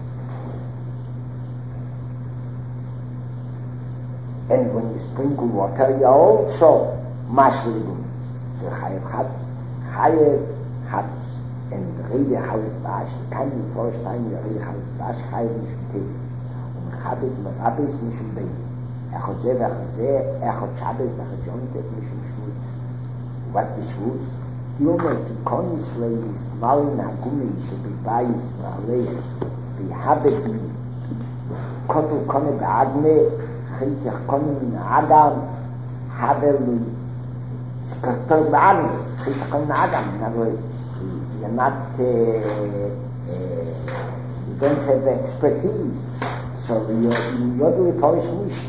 and when you sprinkle water, you also mash Ribbon. So, Chayev Chat, Chayev Chatus, and Rede Chalis Bash, kann ich vorstellen, der Rede Chalis Bash, Chayev nicht betätigt. Und Chabit, Merabis nicht im Bein. Er hat sehr, er hat sehr, er hat Chabit, er hat Jontet nicht im Schmutz. Was ist Schmutz? Yoma Tikonis Leis Malin Hagumi Shebibayis Valeis Bihabet Mi Kotel Kone Beadme Chitach Kone Min Adam Havel Mi Skator Beadme Chitach Kone Min Adam. In other words, you're not uh, uh, you don't have expertise, so you're you're doing Polish Mish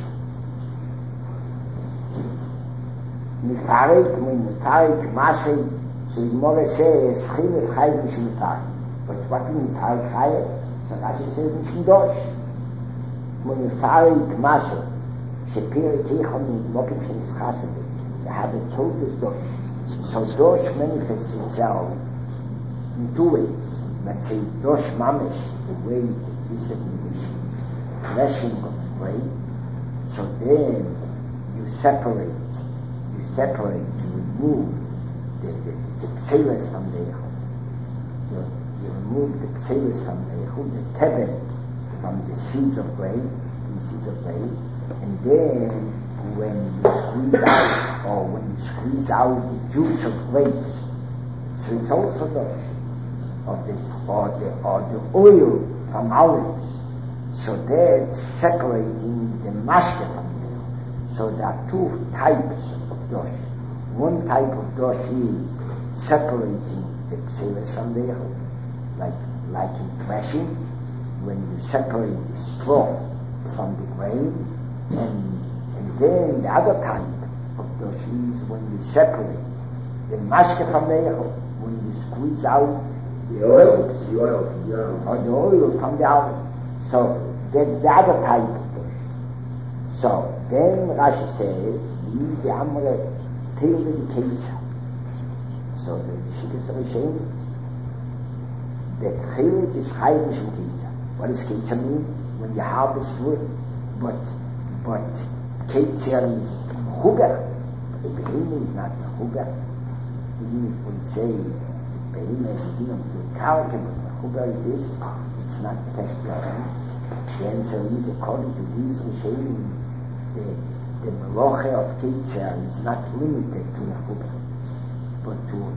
Mifarik Min Mifarik Masei. So the Gemara says, Chilef Chayev Mishum Mifarik. But what is Mifarik Chayev? So Rashi says, Mishum Dosh. When Mifarik Maseh, Shepir Teichon Mokim Shenis Chassid, they have a total Dosh. So Dosh manifests itself in two ways. Let's say Dosh Mamish, the way it existed in the fleshing of the way. So then you separate, you separate, you remove the, the, the pseles from the Echad. You, you remove the pseles from the Echad, the teben from the seeds of grain, the seeds of grain, and then when you squeeze out, or when you squeeze out the juice of grapes, so it's also Dosh, of the, or the, or the oil from olives. So that's separating the mashke from the Echad. So there are two types of Dosh. One type of dosh is separating the pseles from the echad, like like in threshing, when you separate the straw from the grain, and and then the other type of dosh is when you separate the mashke from the echad, when you squeeze out the oil, the oil, yeah. or the oil from the olives. So that's the other type of dosh. So then Rashi says, "Use the amre." Tail the Keisa. So the Shikkas Rishonim, that Chilik is Chayiv Mishum Keisa. What does Keisa mean? When you harvest wood, but but Ketzer is Chuber. The Behema is not the Chuber. Even if we say the Behema is a Dinam to Karka, but the Chuber it is, it's not technical. The answer is, according to these Rishonim, the, the Meloche of Ketzer is not limited to the Chuber, but to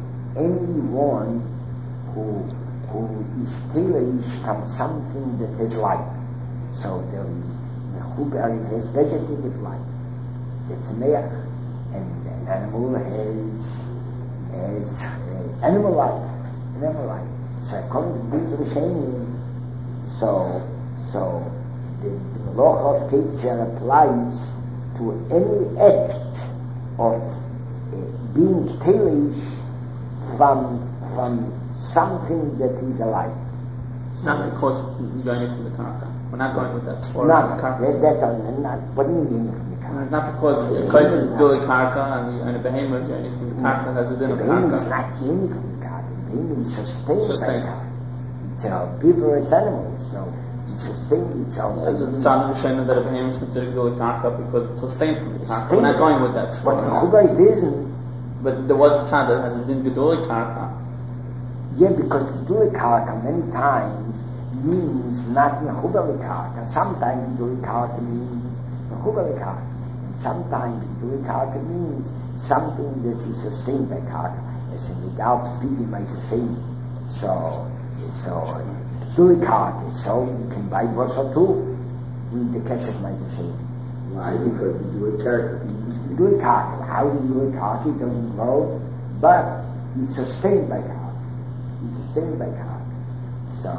anyone who who is tailored from something that has life. So there is the Chuber, it has vegetative life. The Tmeach, and an animal has has uh, animal life, animal life. So according to these Rishonim, so so the, the Meloche of Ketzer applies to any act of uh, being tailored from from something that is alive. It's not because it's going from the karka. We're not going with that sport. No, the karka. that, that are not. What do you mean from the karka? It's not because the kites is duli karka and the, and the behemoth is going from the karka has a din of the behemoth is karka. not unique from the karka. The behemoth is sustained, Sustained. by karka. It's a herbivorous animal, so it's sustained itself. It's a sound of that a behemoth is considered duli karka because it's sustained from the karka. We're not going with that sport. But the Chuber it isn't. But there was a time that has a din geduli karka. Yeah, because Geduli Karka many times means not Mechubali Karka. Sometimes Geduli Karka means Mechubali Karka. And sometimes Geduli Karka means something that is sustained by Karka. As in without speaking by Hashem. So, so Geduli Karka. So you can buy Bosa too with the Kesef by Hashem. Why? Because Geduli Karka. Geduli Karka. How do you do Karka? It doesn't grow, but it's sustained by Karka. It's sustained by karka. So,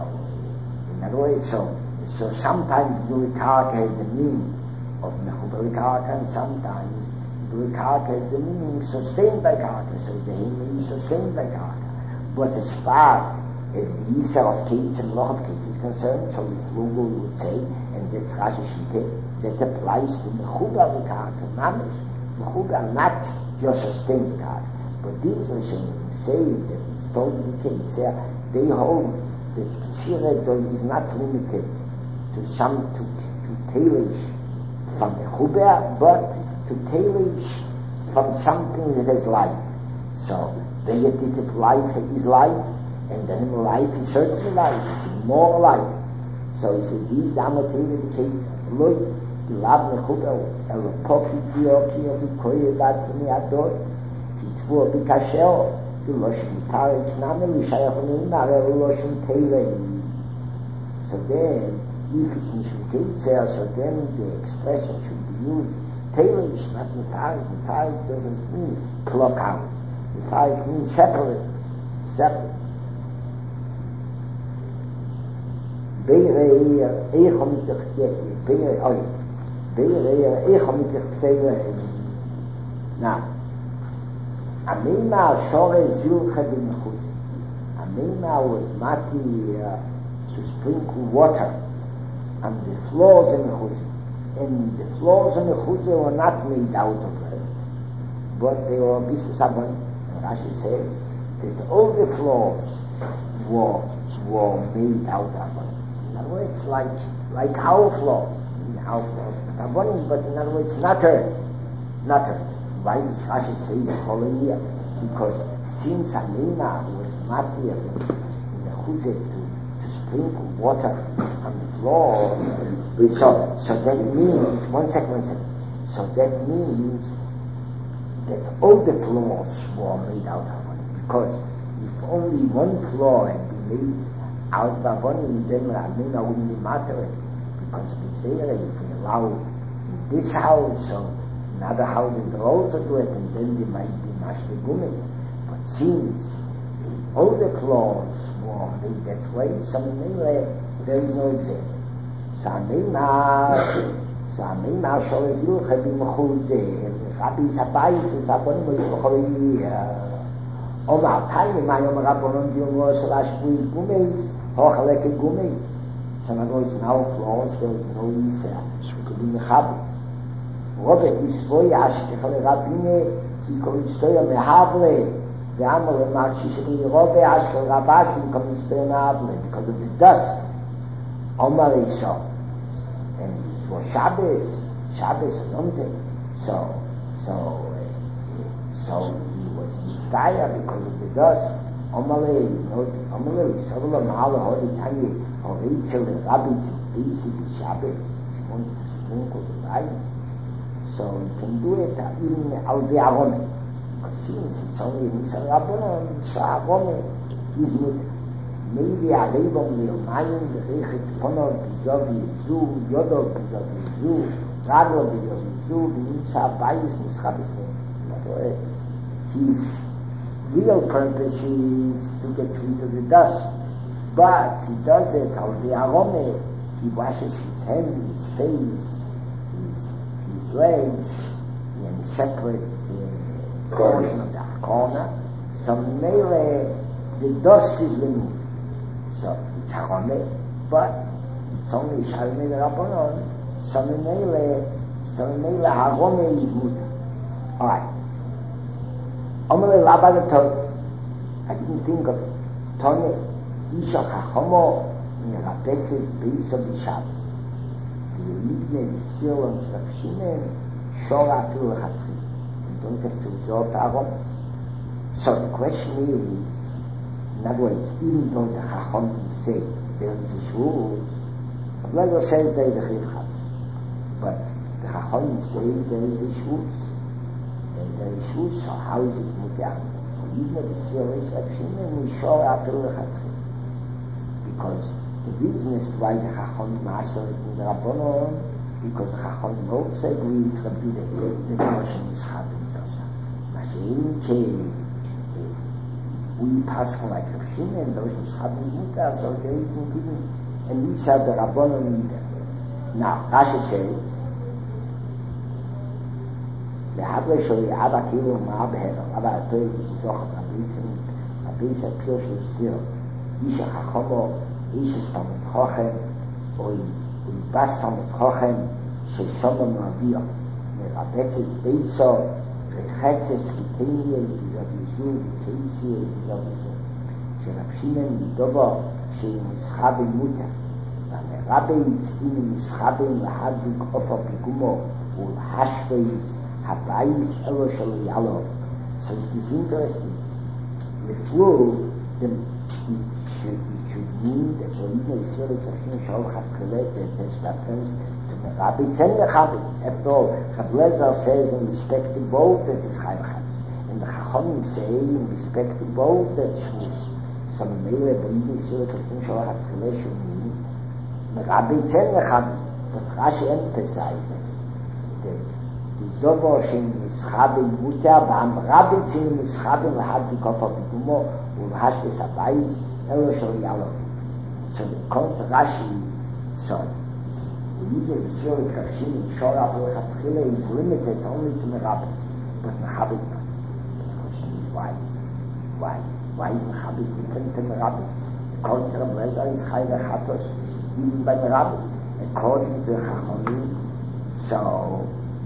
in other words, so, so sometimes Geduli Karka has the meaning of Mechubali Karka, and sometimes Geduli Karka has the meaning sustained by karka. So the Himel is sustained by karka. But as far as the Yisrael of Ketz and Loch of Ketz is concerned, so with Lugo would say, and that's Rashi Shite, that applies to Mechubali Karka, Mamish. Mechubali, not just sustained karka. But these Rishonim say that told the Ketzer, they hold that Ksiredol is not limited to some, to, to tailish from the Chuber, but to tailish from something that has life. So, vegetative life is life, and animal life is certainly life, it's more life. So, he said, these Damatele the Ketzer, look, the Lab Mechuber, El Poki, Dioki, Obi Bat, Miadot, Kitzvur, Bikashel, the Loshen Tarek Name, Shayachon Nare, Loshen Tele. So then, if it's Mishum Ketzer, so then the expression should be used. Tele is not Tarek. Tarek doesn't mean pluck out. Tarek means separate. Separate. Beire, Eichom Mitech, Beire, oh, Beire, Eichom Mitech, Pseire. Now, Amima Shore Zilcha B'Mechuz. Amima was mati uh, to sprinkle water on the floors in Mechuz. And the floors in Mechuz were not made out of earth, but they were Bispu Sabon. And Rashi says that all the floors were, were made out of earth. In other words, like, like our floors. Our floors, Sabon, but in other words, not earth. Not earth. Why does Rashi say the following year? Because since Amina was matir in the Chuzet to, to sprinkle water on the floor, so, so that means, one second, one second, so that means that all the floors were made out of money. Because if only one floor had been made out of money, then Amina wouldn't be matir. Because we say that if we allow in this house, so in other houses they also do it, and then they might be mashke gumis. But since all the floors were made that way, so anyway, there is no example. So Amina, so Amina Shore Zilcha B'Mechuz, Rabbi Sabai, Sabonim B'Cholei, Omar Tayim, Ayom Rabbonon Dilmo Slash Puiz Gumis, Hochaleke Gumis. So in other words, now floors there is no Yisrael, so it could be Mechaber. Robert is so yashke for Rabbine, he comes to a Mehavle, the Amor March is in Robert Ashkel Rabat, he comes to a Mehavle, because of the dust. Omar is so. And for Shabbos, Shabbos, Yom Tov, So, so, uh, so he was inspired because of the dust. Omale, Omale, Shavla Mahala Hori Tanya, or Rachel, the rabbits, basic Shabbat, he wants to sprinkle the light. So he can do it even al the Avon. Because since it's only in Sarabon, Sarabon is with maybe a Rebon, the Omayan, the Rechet Pono, Bizovi, Zu, Yodo, Bizovi, Zu, Rado, Bizovi, Zu, the Nimsa Bayis, Muschabis. His real purpose is to get rid of the dust. But he does it al the Arome. He washes his hands, his face, his, his legs, in a separate uh, portion of the corner. So melee, the dust is removed. So it's Arome, but it's only Shalmei Rabbanon. So melee, so melee Arome is mutter. All right. Omele Labba Tone. I didn't think of it. Tone, Isha Chachomo, Merabetzes, Beis of the Shabbos. The Yidne, the Sil, and Shlachshinen, Shora Pil Chatri. You don't have to resort to Arom. So the question is, in other words, even though the Chachom say there is a Shvur, the Blazer says there is a Chiv but the Chachom say there is a Shvur. There is Shvur, so how is it Mutar? Even the Sil, and Shlachshinen, Shora Pil Chatri. Because the reason is why the Chachon master in the Rabbanon, because the Chachon knows agree to be the the Goshen is having Zosha. Mashin Ke, we pass like Rabshin and those who have Mutar, so there isn't even, and we said the Rabbanon either. Now, Rashi says, the Hadra Shori Abba Kilo Ma'abhero, Abba Atoy, Zoch, Abisim, Abisa Pioshu Stil. Isha Chachomo, Isha Stamit Chochem, or Bas Stamit Chochem, Sheshomam Rabia, Merabetzes Beiso, Rechetzes Kiteniel, Bizavizu, Keisi, Bizavizu, Sherabshinen, Bidobo, Shemischabe Muta, Merabe Yitzdim Mischabe, Lahadik Ofa Pigumo, Ul Hashveis, Habayis, Elo Shalo Yalo. So it is interesting. The flow, the It should mean that the Yidne Yisrael Kafin Shol Chafkelet and Test happens to the Rabbi Tzen Lechabit. After all, Chablezer says in respect to both that is Chaim Chabit. And the Chachomim say in respect to both that Shvus. So the Meile, the Yidne Yisrael Kafin Shol Chafkelet should mean the Rabbi Tzen Lechabit. But Rashi emphasizes that the Zobo Shem Mischabin Muta Ba'am Rabbi Tzen Mischabin Lahad Bikofa Bikumo Ulhashves Abayis So the call to Rashi, so the Yidne Yisrael Kafshin in Shora Pil is limited only to Merabitz, but Mechabit not. The question is why? Why? Why is Mechabit different to Merabitz? The call to Rablezer is Chai Vechatos, even by Merabitz. According to Chachomim, so,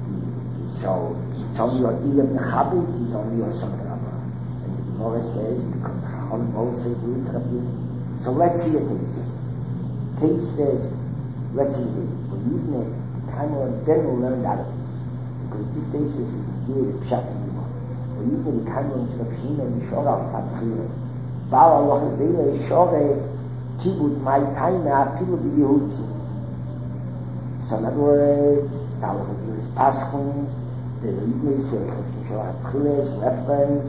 so it's only your Ilim Mechabit, it's only your Son Rabba. And the Gemara says, because the Chachomim also agree to Rabbi. So let's see a case. Case says, let's see this. When you need the time of then we'll learn that of this. Because this says this is good, Pshat anymore. When you need the time of the Pshina and Shora of Fatchila. Baal Allah Zela Shora Kibut my time I feel the Yehudzi. So in other words, Allah Zela's Paschins, the Yidnes, the Shora Fatchila's reference,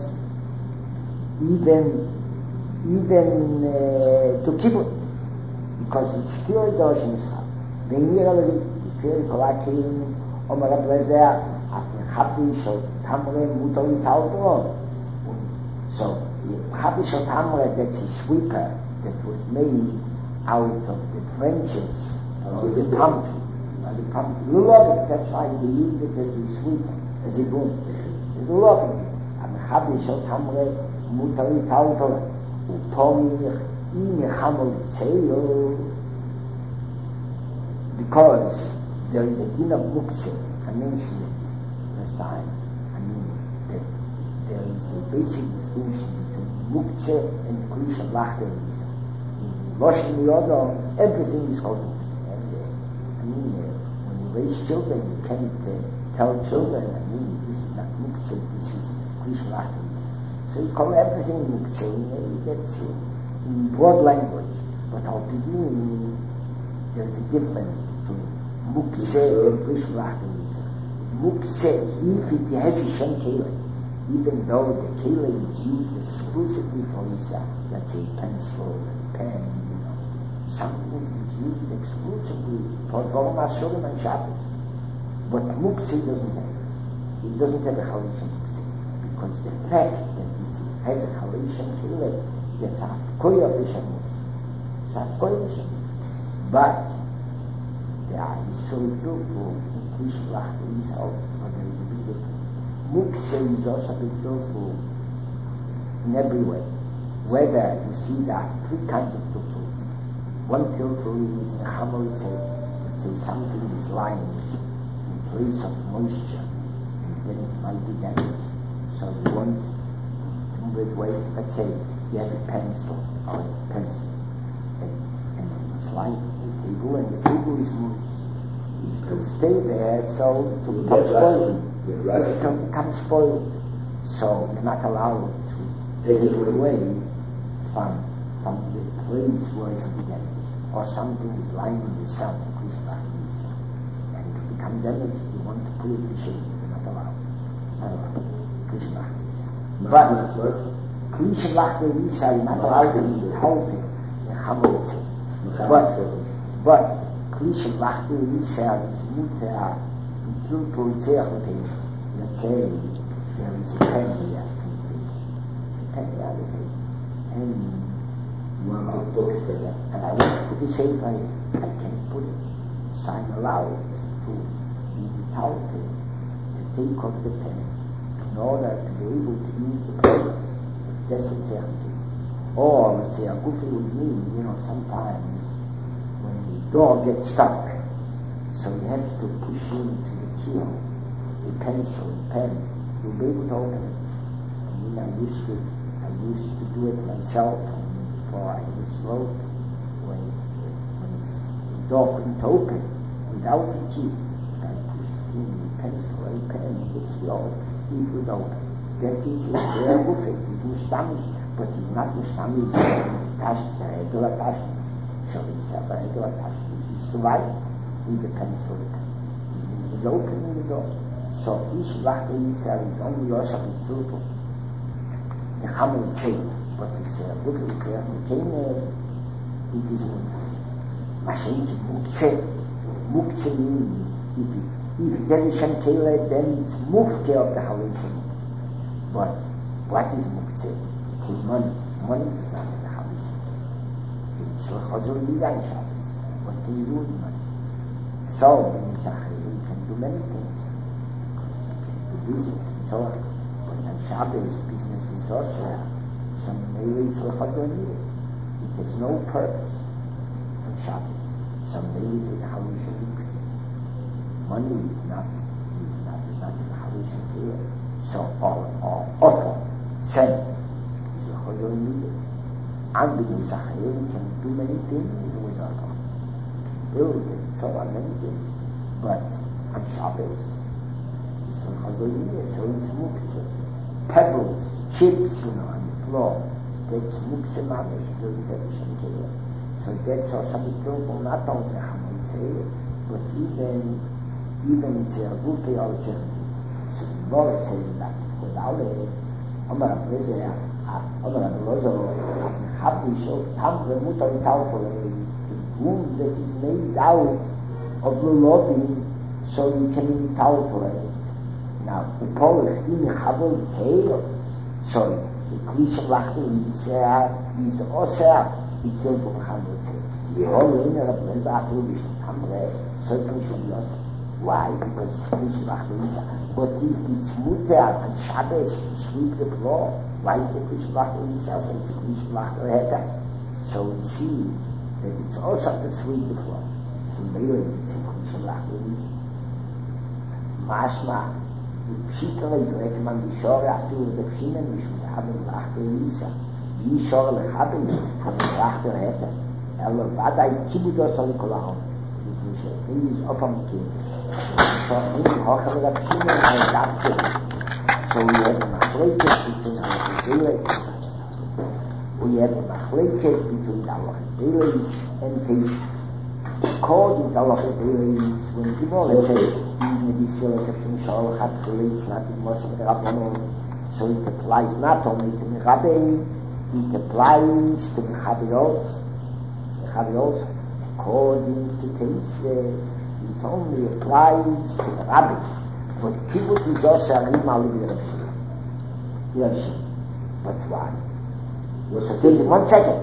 even even uh, to kibbut, because it's still Dosh Nishab. They merely feel Kolakim, Omer Ablezer, after Chabi Shal Tamre Mutali Talton. So, Chabi Shal Tamre, that's a sweeper that was made out of the branches of the palm tree. The palm tree. You love it, that's why they use it as a sweeper, as a boom. You love it. And Chabi Shal Tamre Mutali Talton. Upomich in Hamel Tzeyo, because there is a din of Muktzeh. I mentioned it last time. I mean that there is a basic distinction between Muktzeh and Kedusha Lachter. In Loshen Yodom, everything is called Muktzeh. And uh, I mean, uh, when you raise children, you can't uh, tell children, I mean, this is not muktzeh, this is klishmachlis. So you call everything muktzeh, you get uh, in broad language. But al pidin, there's a difference between muktzeh and klishmachlis. Muktzeh, if it has a shem kele, even though the kele is used exclusively for Isa, let's say pencil, pen, you know, something is used exclusively for Dvorim Asurim and Shabbos. But muktzeh doesn't have it. It doesn't have a chalisha muktzeh. Because the fact that it has a chalisha kele, that's a koya b'shem muktzeh. It's a koya b'shem muktzeh. But there is so beautiful in Klishmach Isa also, but there is a big difference. Muktzeh is also beautiful in every way. Whether you see that three kinds of tutul. One tutul is in a hammer, let's say, let's say something is lying in place of moisture, and then it might be damaged. So you want to move it away. Let's say you have a pencil or a pencil, and, and it's lying on the table, and the table is moist. It will stay there, so it will become spoiled. It will become spoiled. So you're not allowed to take it away from, from the place where it will be damaged. Or something is lying in the sun, and it will become damaged. You want to put it in shade. You're not allowed. Not allowed. But Klisha Lachta Risa, you're not allowed to eat healthy in Chametz. But but Klisha Lachta Risa is mutar until Polizeiach with him. Let's say there is a pen here, a pen here with him, and one of the books there, and I want to put it safe, I, I can't put it. So I'm allowed to be without it, to take off the pen in order to be able to use the place. That's what they have to do. Or, let's say, a goofy would mean, you know, sometimes when the door gets stuck, so you have to push into the keyhole a pencil, a pen, you'll be able to open it. I mean, I used to, I used to do it myself before I was wrote, when, when the door couldn't open without the key. I pushed in the pencil, a pen, the key open, it would open. That is, it's very goofy, he's mishtamish, but he's not mishtamish in tash, the regular tash. So it's a regular tash. He's to write with the pencil, the pen. He's opening the door. So each Lachta Yisrael is only Yosef and Tulpo. The Chamer would say, but it's a good would say, it is Mashenki Muktzeh. Muktzeh means, if it, if there is Shem Kele, then it's Mufke of the Haloshem. But what is Muktzeh? It's money. Money is not in the Haloshem. It's L'chazor Yidan Shabbos. What can you do with money? So, when you say, you can do many things. Business and so on. But on Shabbos, business is also some maybe it's l'chazor needed. It has no purpose on Shabbos. Some maybe it is a halosha muktzeh. Money is not is not is not in the halosha here. So or or offer, send is l'chazor needed. And the Yisachayim can do many things with alcohol. Build and so on, many things. But on Shabbos, so it's muktzeh. Pebbles, chips, you know, on the floor. That's muktzeh mamish, doesn't have a shem kele. So that's also beautiful, not only Chametz, but even, even it's a gufi or it's a, so the Gemara says that without it, Omer HaBlezer, Omer HaBlezer, Chavish, of Tamre, Mutter, Taufer, a room that is made out of the lobby, so you can Taufer it. Now, the Polish in Chabal Tzeir, so the Klisha Lachta Yisrael is Osir, he killed from Chabal Tzeir. The whole in a place after we should come there, certainly should not. Why? Because it's Klisha Lachta Yisrael. But if it's Mutter and Shabbos to sweep the floor, why is the Klisha Lachta Yisrael? So it's Klisha Lachta Heta. So we see that it's also to sweep the floor. So maybe it's Klisha Lachta Yisrael. Mashma. Pshitale direkt man die Schore aftur de Pshinen mishut haben Lachta Yisa. Die Schore lechaben haben Lachta Heta. Elo vadai kibudos al kolahon. He's up on the king. So he hoch aber das Kind ein Dachte. So we have a machlekes between our Israelis. We have a machlekes between our Israelis and Teisus. According to our Israelis, when Gemara says, even if Israel has finished all hat relates not in most of the Rabbanon, so it applies not only to Mechabei, it applies to Mechabeos. Mechabeos, according to Teisus, it only applies to the rabbis. But kibbut is also a rima with the Rashi. Rashi. But why? So take it one second.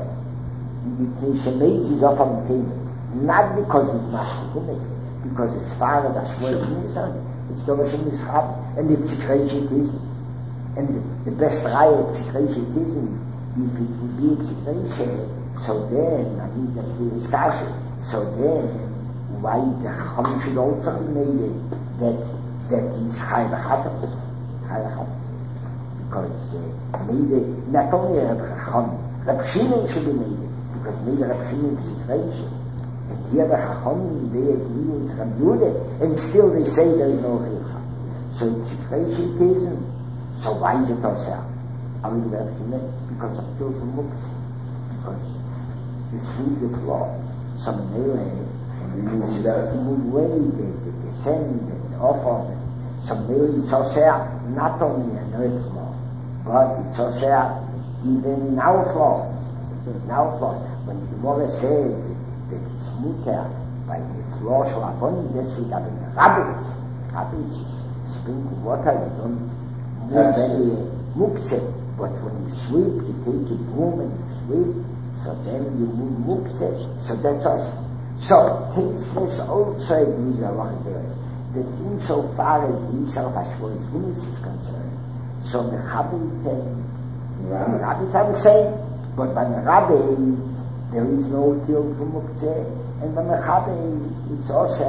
The Shemaiz is off on the table. Not because he's mashkukumis, because as far as Ashwar is on, it's Dovashim Mishab, and the Psikresh it is, and the, the best raya of Psikresh it is, and if it would be Psikresh, so then, I mean, that's the discussion. So then, why the Chacham should also be made that that is Chai V'Chatos, Chai V'Chatos, because uh, maybe not only Reb Chacham, Reb Shimon should be made because maybe Reb Shimon is Israel, and here the Chacham they agree with Reb Yehuda, and still they say there is no Chilcha. So it's Israel, so why is it also? I mean Reb Shimon because of Tilton Muktzah, because this is the law. Some anyway. Move away, they descend and offer. So really it's also not only an earth law, but it's also even in our flaws. In our flaws. When the Gemara said that it's mutter by the flaw shall upon this week, I mean rabbits. Rabbits is sprinkle water, you don't move any mukse. But when you sweep, you take a broom and you sweep, so then you move mukse. So that's us. So, Teisus also agrees with what there is, that insofar as the Yisrael Hashvoris Gunis is concerned, so the Chabit and the Rabbis are the same, but by the Rabbis there is no Til from Muktzeh, and by the Chabit it's also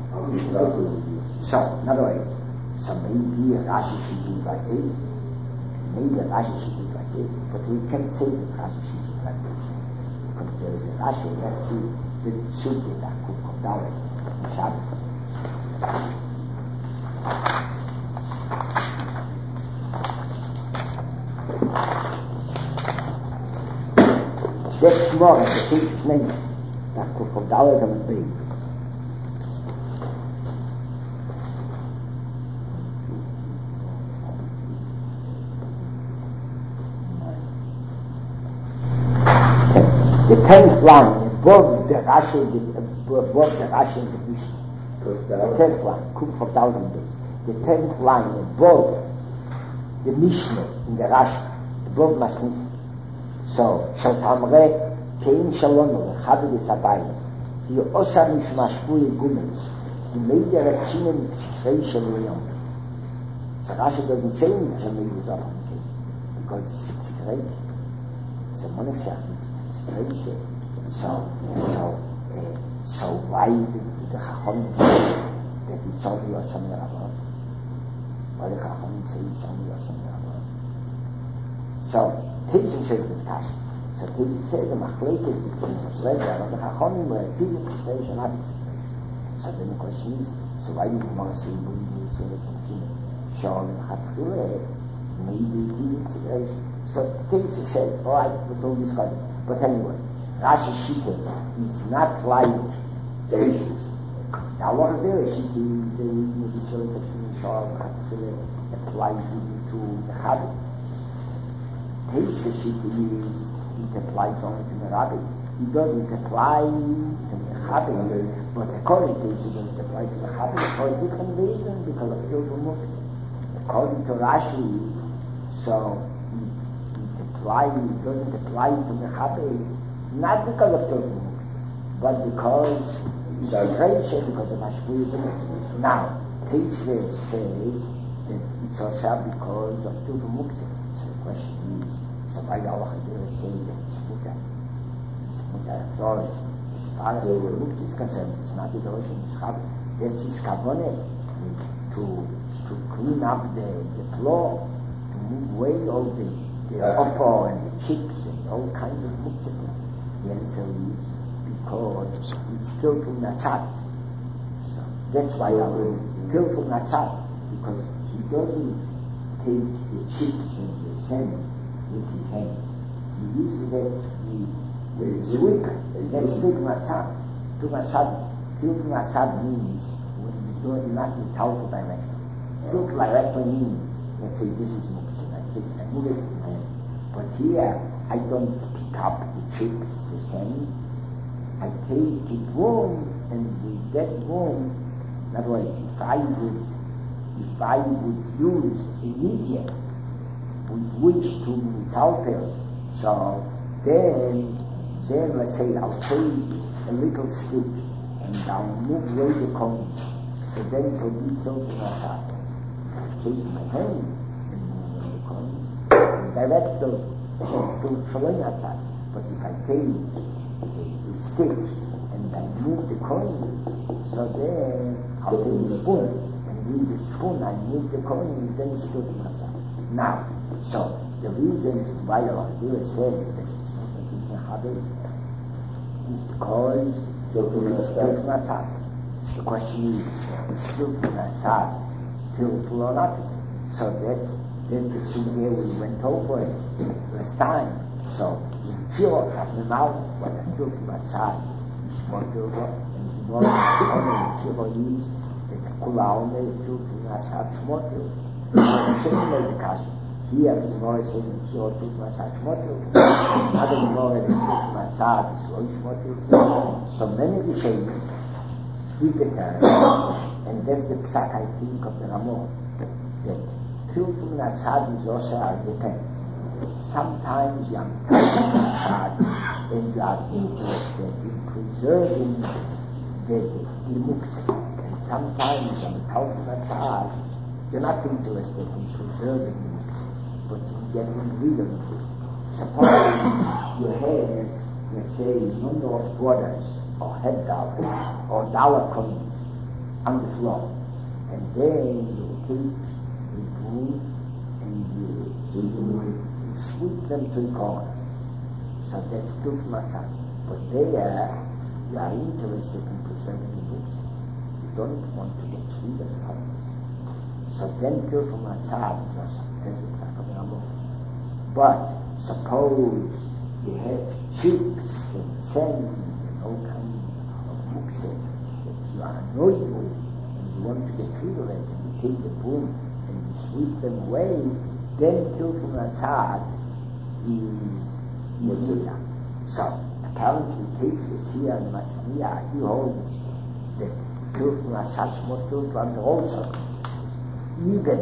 so, in other words, so maybe Rashi should be like this, maybe Rashi should be like this, but we can't say that Rashi should be like this, because there is a Rashi, let's see, the Sukkah that could come down in Shabbos. That's more than the Sukkah's name that could come down in the Bible. The tenth line above the Rashi, above the Rashi in the Mishnah. The tenth line, Kuf of thousand days. The tenth line above the Mishnah in the Rashi, above Masnif. So, Shal Tamre, Kein Shalom, Chabit is Abayis. He also Mishmashpui Gumels. He made the Rakshim and Psikrei Shalom. So Rashi doesn't say in the Shamil is up on King, because it's Psikrei. It's a Monefshach, it's Psikrei. So, so, uh, so why did the Chacham say that it's only Yosem Yerabot? Why did the Chacham say it's only Yosem Yerabot? So, Teisus says with Kash. So Teisus says the Machlekes between the Lezer and the Chacham were Teisus situation, not situation. So then the question is, so why did the Gemara say we need to say Shol and Chatchile? Maybe Teisus situation. So Teisus said, all right, let's all discuss it. But anyway, Rashi Shita is not like Teisus. Now what is there? Shita, the Yisrael Tefshin Shol applies even to the Chabit. Teisus Shita is, it applies only to the Rabbi. It doesn't apply to the Chabit, but according to Teisus it doesn't apply to the Chabit for a different reason, because of Tiltul Muktzah. According to Rashi, so it, it applies, it doesn't apply to the Chabit. Not because of Tiltul Muktzah, but because it's a creation, because of Hashvui. Now, Teisus says that it's also because of Tiltul Muktzah. So the question is, so why do Allah say that it's mutter? It's mutter of Torah. As far as Tiltul Muktzah is concerned, it's not the Roshim Shab. That's his kavanah to to clean up the, the floor, to move away all the, the offal and the chips and all kinds of muktzah. The answer is because it's still to Natsat. That's why I will till from Natsat, because he doesn't take the chips and the sand with his hands. He uses it with his whip. That's big Natsat. To Natsat, till from Natsat means when you do it not in Tauta direction. Till directly means, let's say this is Muktzah, I take I move it in my hand. But here, I don't pick up the chips, the sand. I take it warm, and with that warm, in other words, if I would, if I would use a medium with which to talper, so then, then let's say I'll take a little stick and I'll move away the cone, so then it will be tilted outside. Take my hand and move away the cones, it's direct tilt, it's still flowing outside. But if I take a, a stick and I move the coin, so then I'll take a spoon, and with the spoon I move the coin, and then it's tilted outside. Now, so the reason why our Rebbe says that it's not making a habit is because it's tilted outside. The question is, it's tilted outside till or not? So that's there's the sugya we went over it last time. So in pure of the mouth, what I feel from outside is more pure, and more only the pure is it's kula only the feel from outside more pure. Similar to Kashi. Here the Gemara says the pure feel from outside more pure. Another Gemara the feel from outside is always more pure. So many of the saying keep it and that's the psak I think of the Ramon. That feel from outside is also our depends. Sometimes you are outside and you are interested in preserving the muktzah, and sometimes you are outside you're not interested in preserving the muktzah, but in getting rid of it. Suppose you have, let's say, number of quarters or head dollars or dollar coins on the floor, and then you take the broom and you, you, you sweep them to the corner. So that's still matzah. But there, you are interested in preserving the books. You don't want to get rid of them. So then, till from matzah is also that's the psak of the Ramon. But suppose you have chips and sand and all kinds of books that you are annoyed with, and you want to get rid of it, and you take the broom and you sweep them away, then till from matzah is Yedida. So, apparently takes the Siyah and Matzaniya, he holds that filth are such more filth under also. Even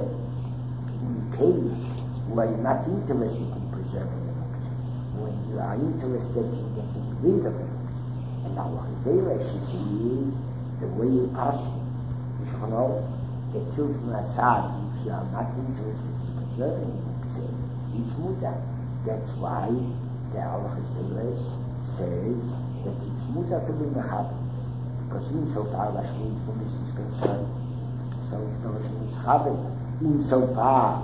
in the case where you're not interested in preserving the muktzah, when you are interested in getting rid of the muktzah, and our Hidei is the way you ask it. You should know that filth are if you are not interested in preserving the muktzah, it's mutar. That's why the Hidei says that it's mutar to be mechaber, because insofar as Shmuz is concerned, so if no Shmuz mechaber, insofar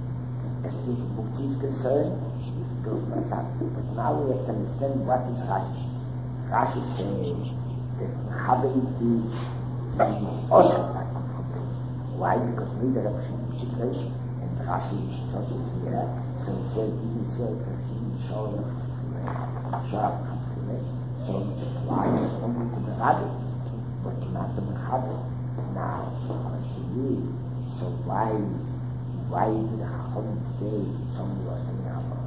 as the Muktzah is concerned, it's built myself. But now we have to understand what is Rashi. Rashi says that mechaber it is is also like mechaber. Why? Because neither of Shmuz is situation, and Rashi is also here, so he said in Israel for him, Shalom, Shalom, so it applies only to the rabbis, but not the mechaber. Now, so question is, so why, why did the Chacham say somebody was saying about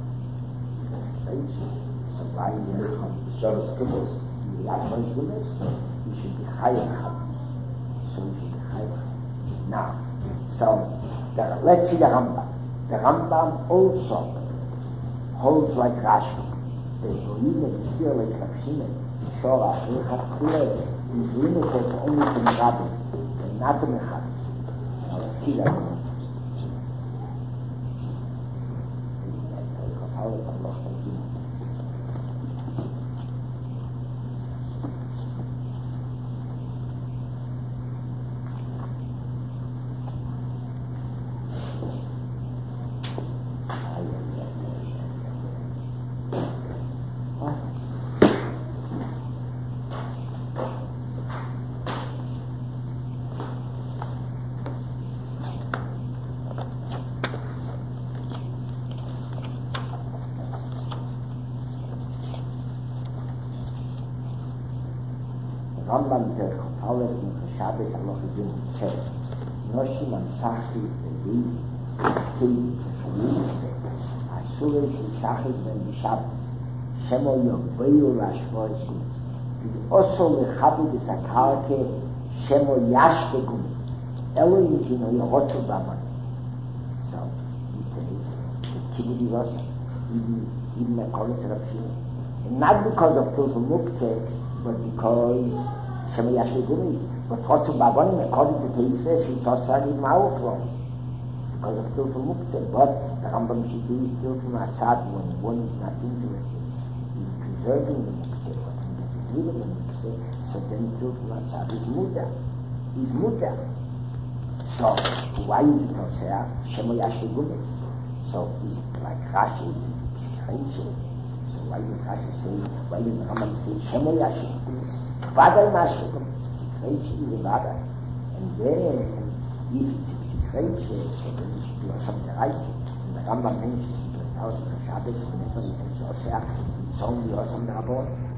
so why did the Chacham Shabbos Kibbutz? The Shabbos Kibbutz, you should be higher Chacham. So you should be higher. Now, so the, let's see the Rambam. The Rambam also holds like Rashi. The limited still like Rapshina, Shora, Shora, is limited only to Mechaber, and not to Mechaber. Now let's see that. Rambam der Chofale in Shabbos Aloch Yom Tzeh. Noshim am Sachit Levi, Kei Yisbe, Asure Shachit Ben Bishab, Shemo Yoveyu Lashvoisim, Oso Lechabit Isakarke, Shemo Yashtegum, Elohim Kino Yehotu Baman. So, he says, Kibudi Rosa, even, even according to the Pshim. And not because of Tulfu Muktzeh, but because Shemo Yashtegum is, but Hotu Babanim, according to Teisves, he taught Sadi Ma'uflom. Because of Tulfu Muktzeh, but the Rambam Shiti is Tulfu Matzad when one is not interested in preserving the Muktzeh, but when he gets rid of the Muktzeh, so then Tulfu Matzad is Muda. He's Muda. So, why is it Tosea? Shemo Yashtegum. So, it's like Rashi, it's Rashi. So, why did Rashi say, why did the Rambam say, Shemo Yashtegum? Kvadal Mashtegum. It's Rashi is a Vada. And then, if it's Rashi, so then it should be something Rashi. And the Rambam mentions in the thousand of Shabbos, whenever he says Tosea, it's only or something about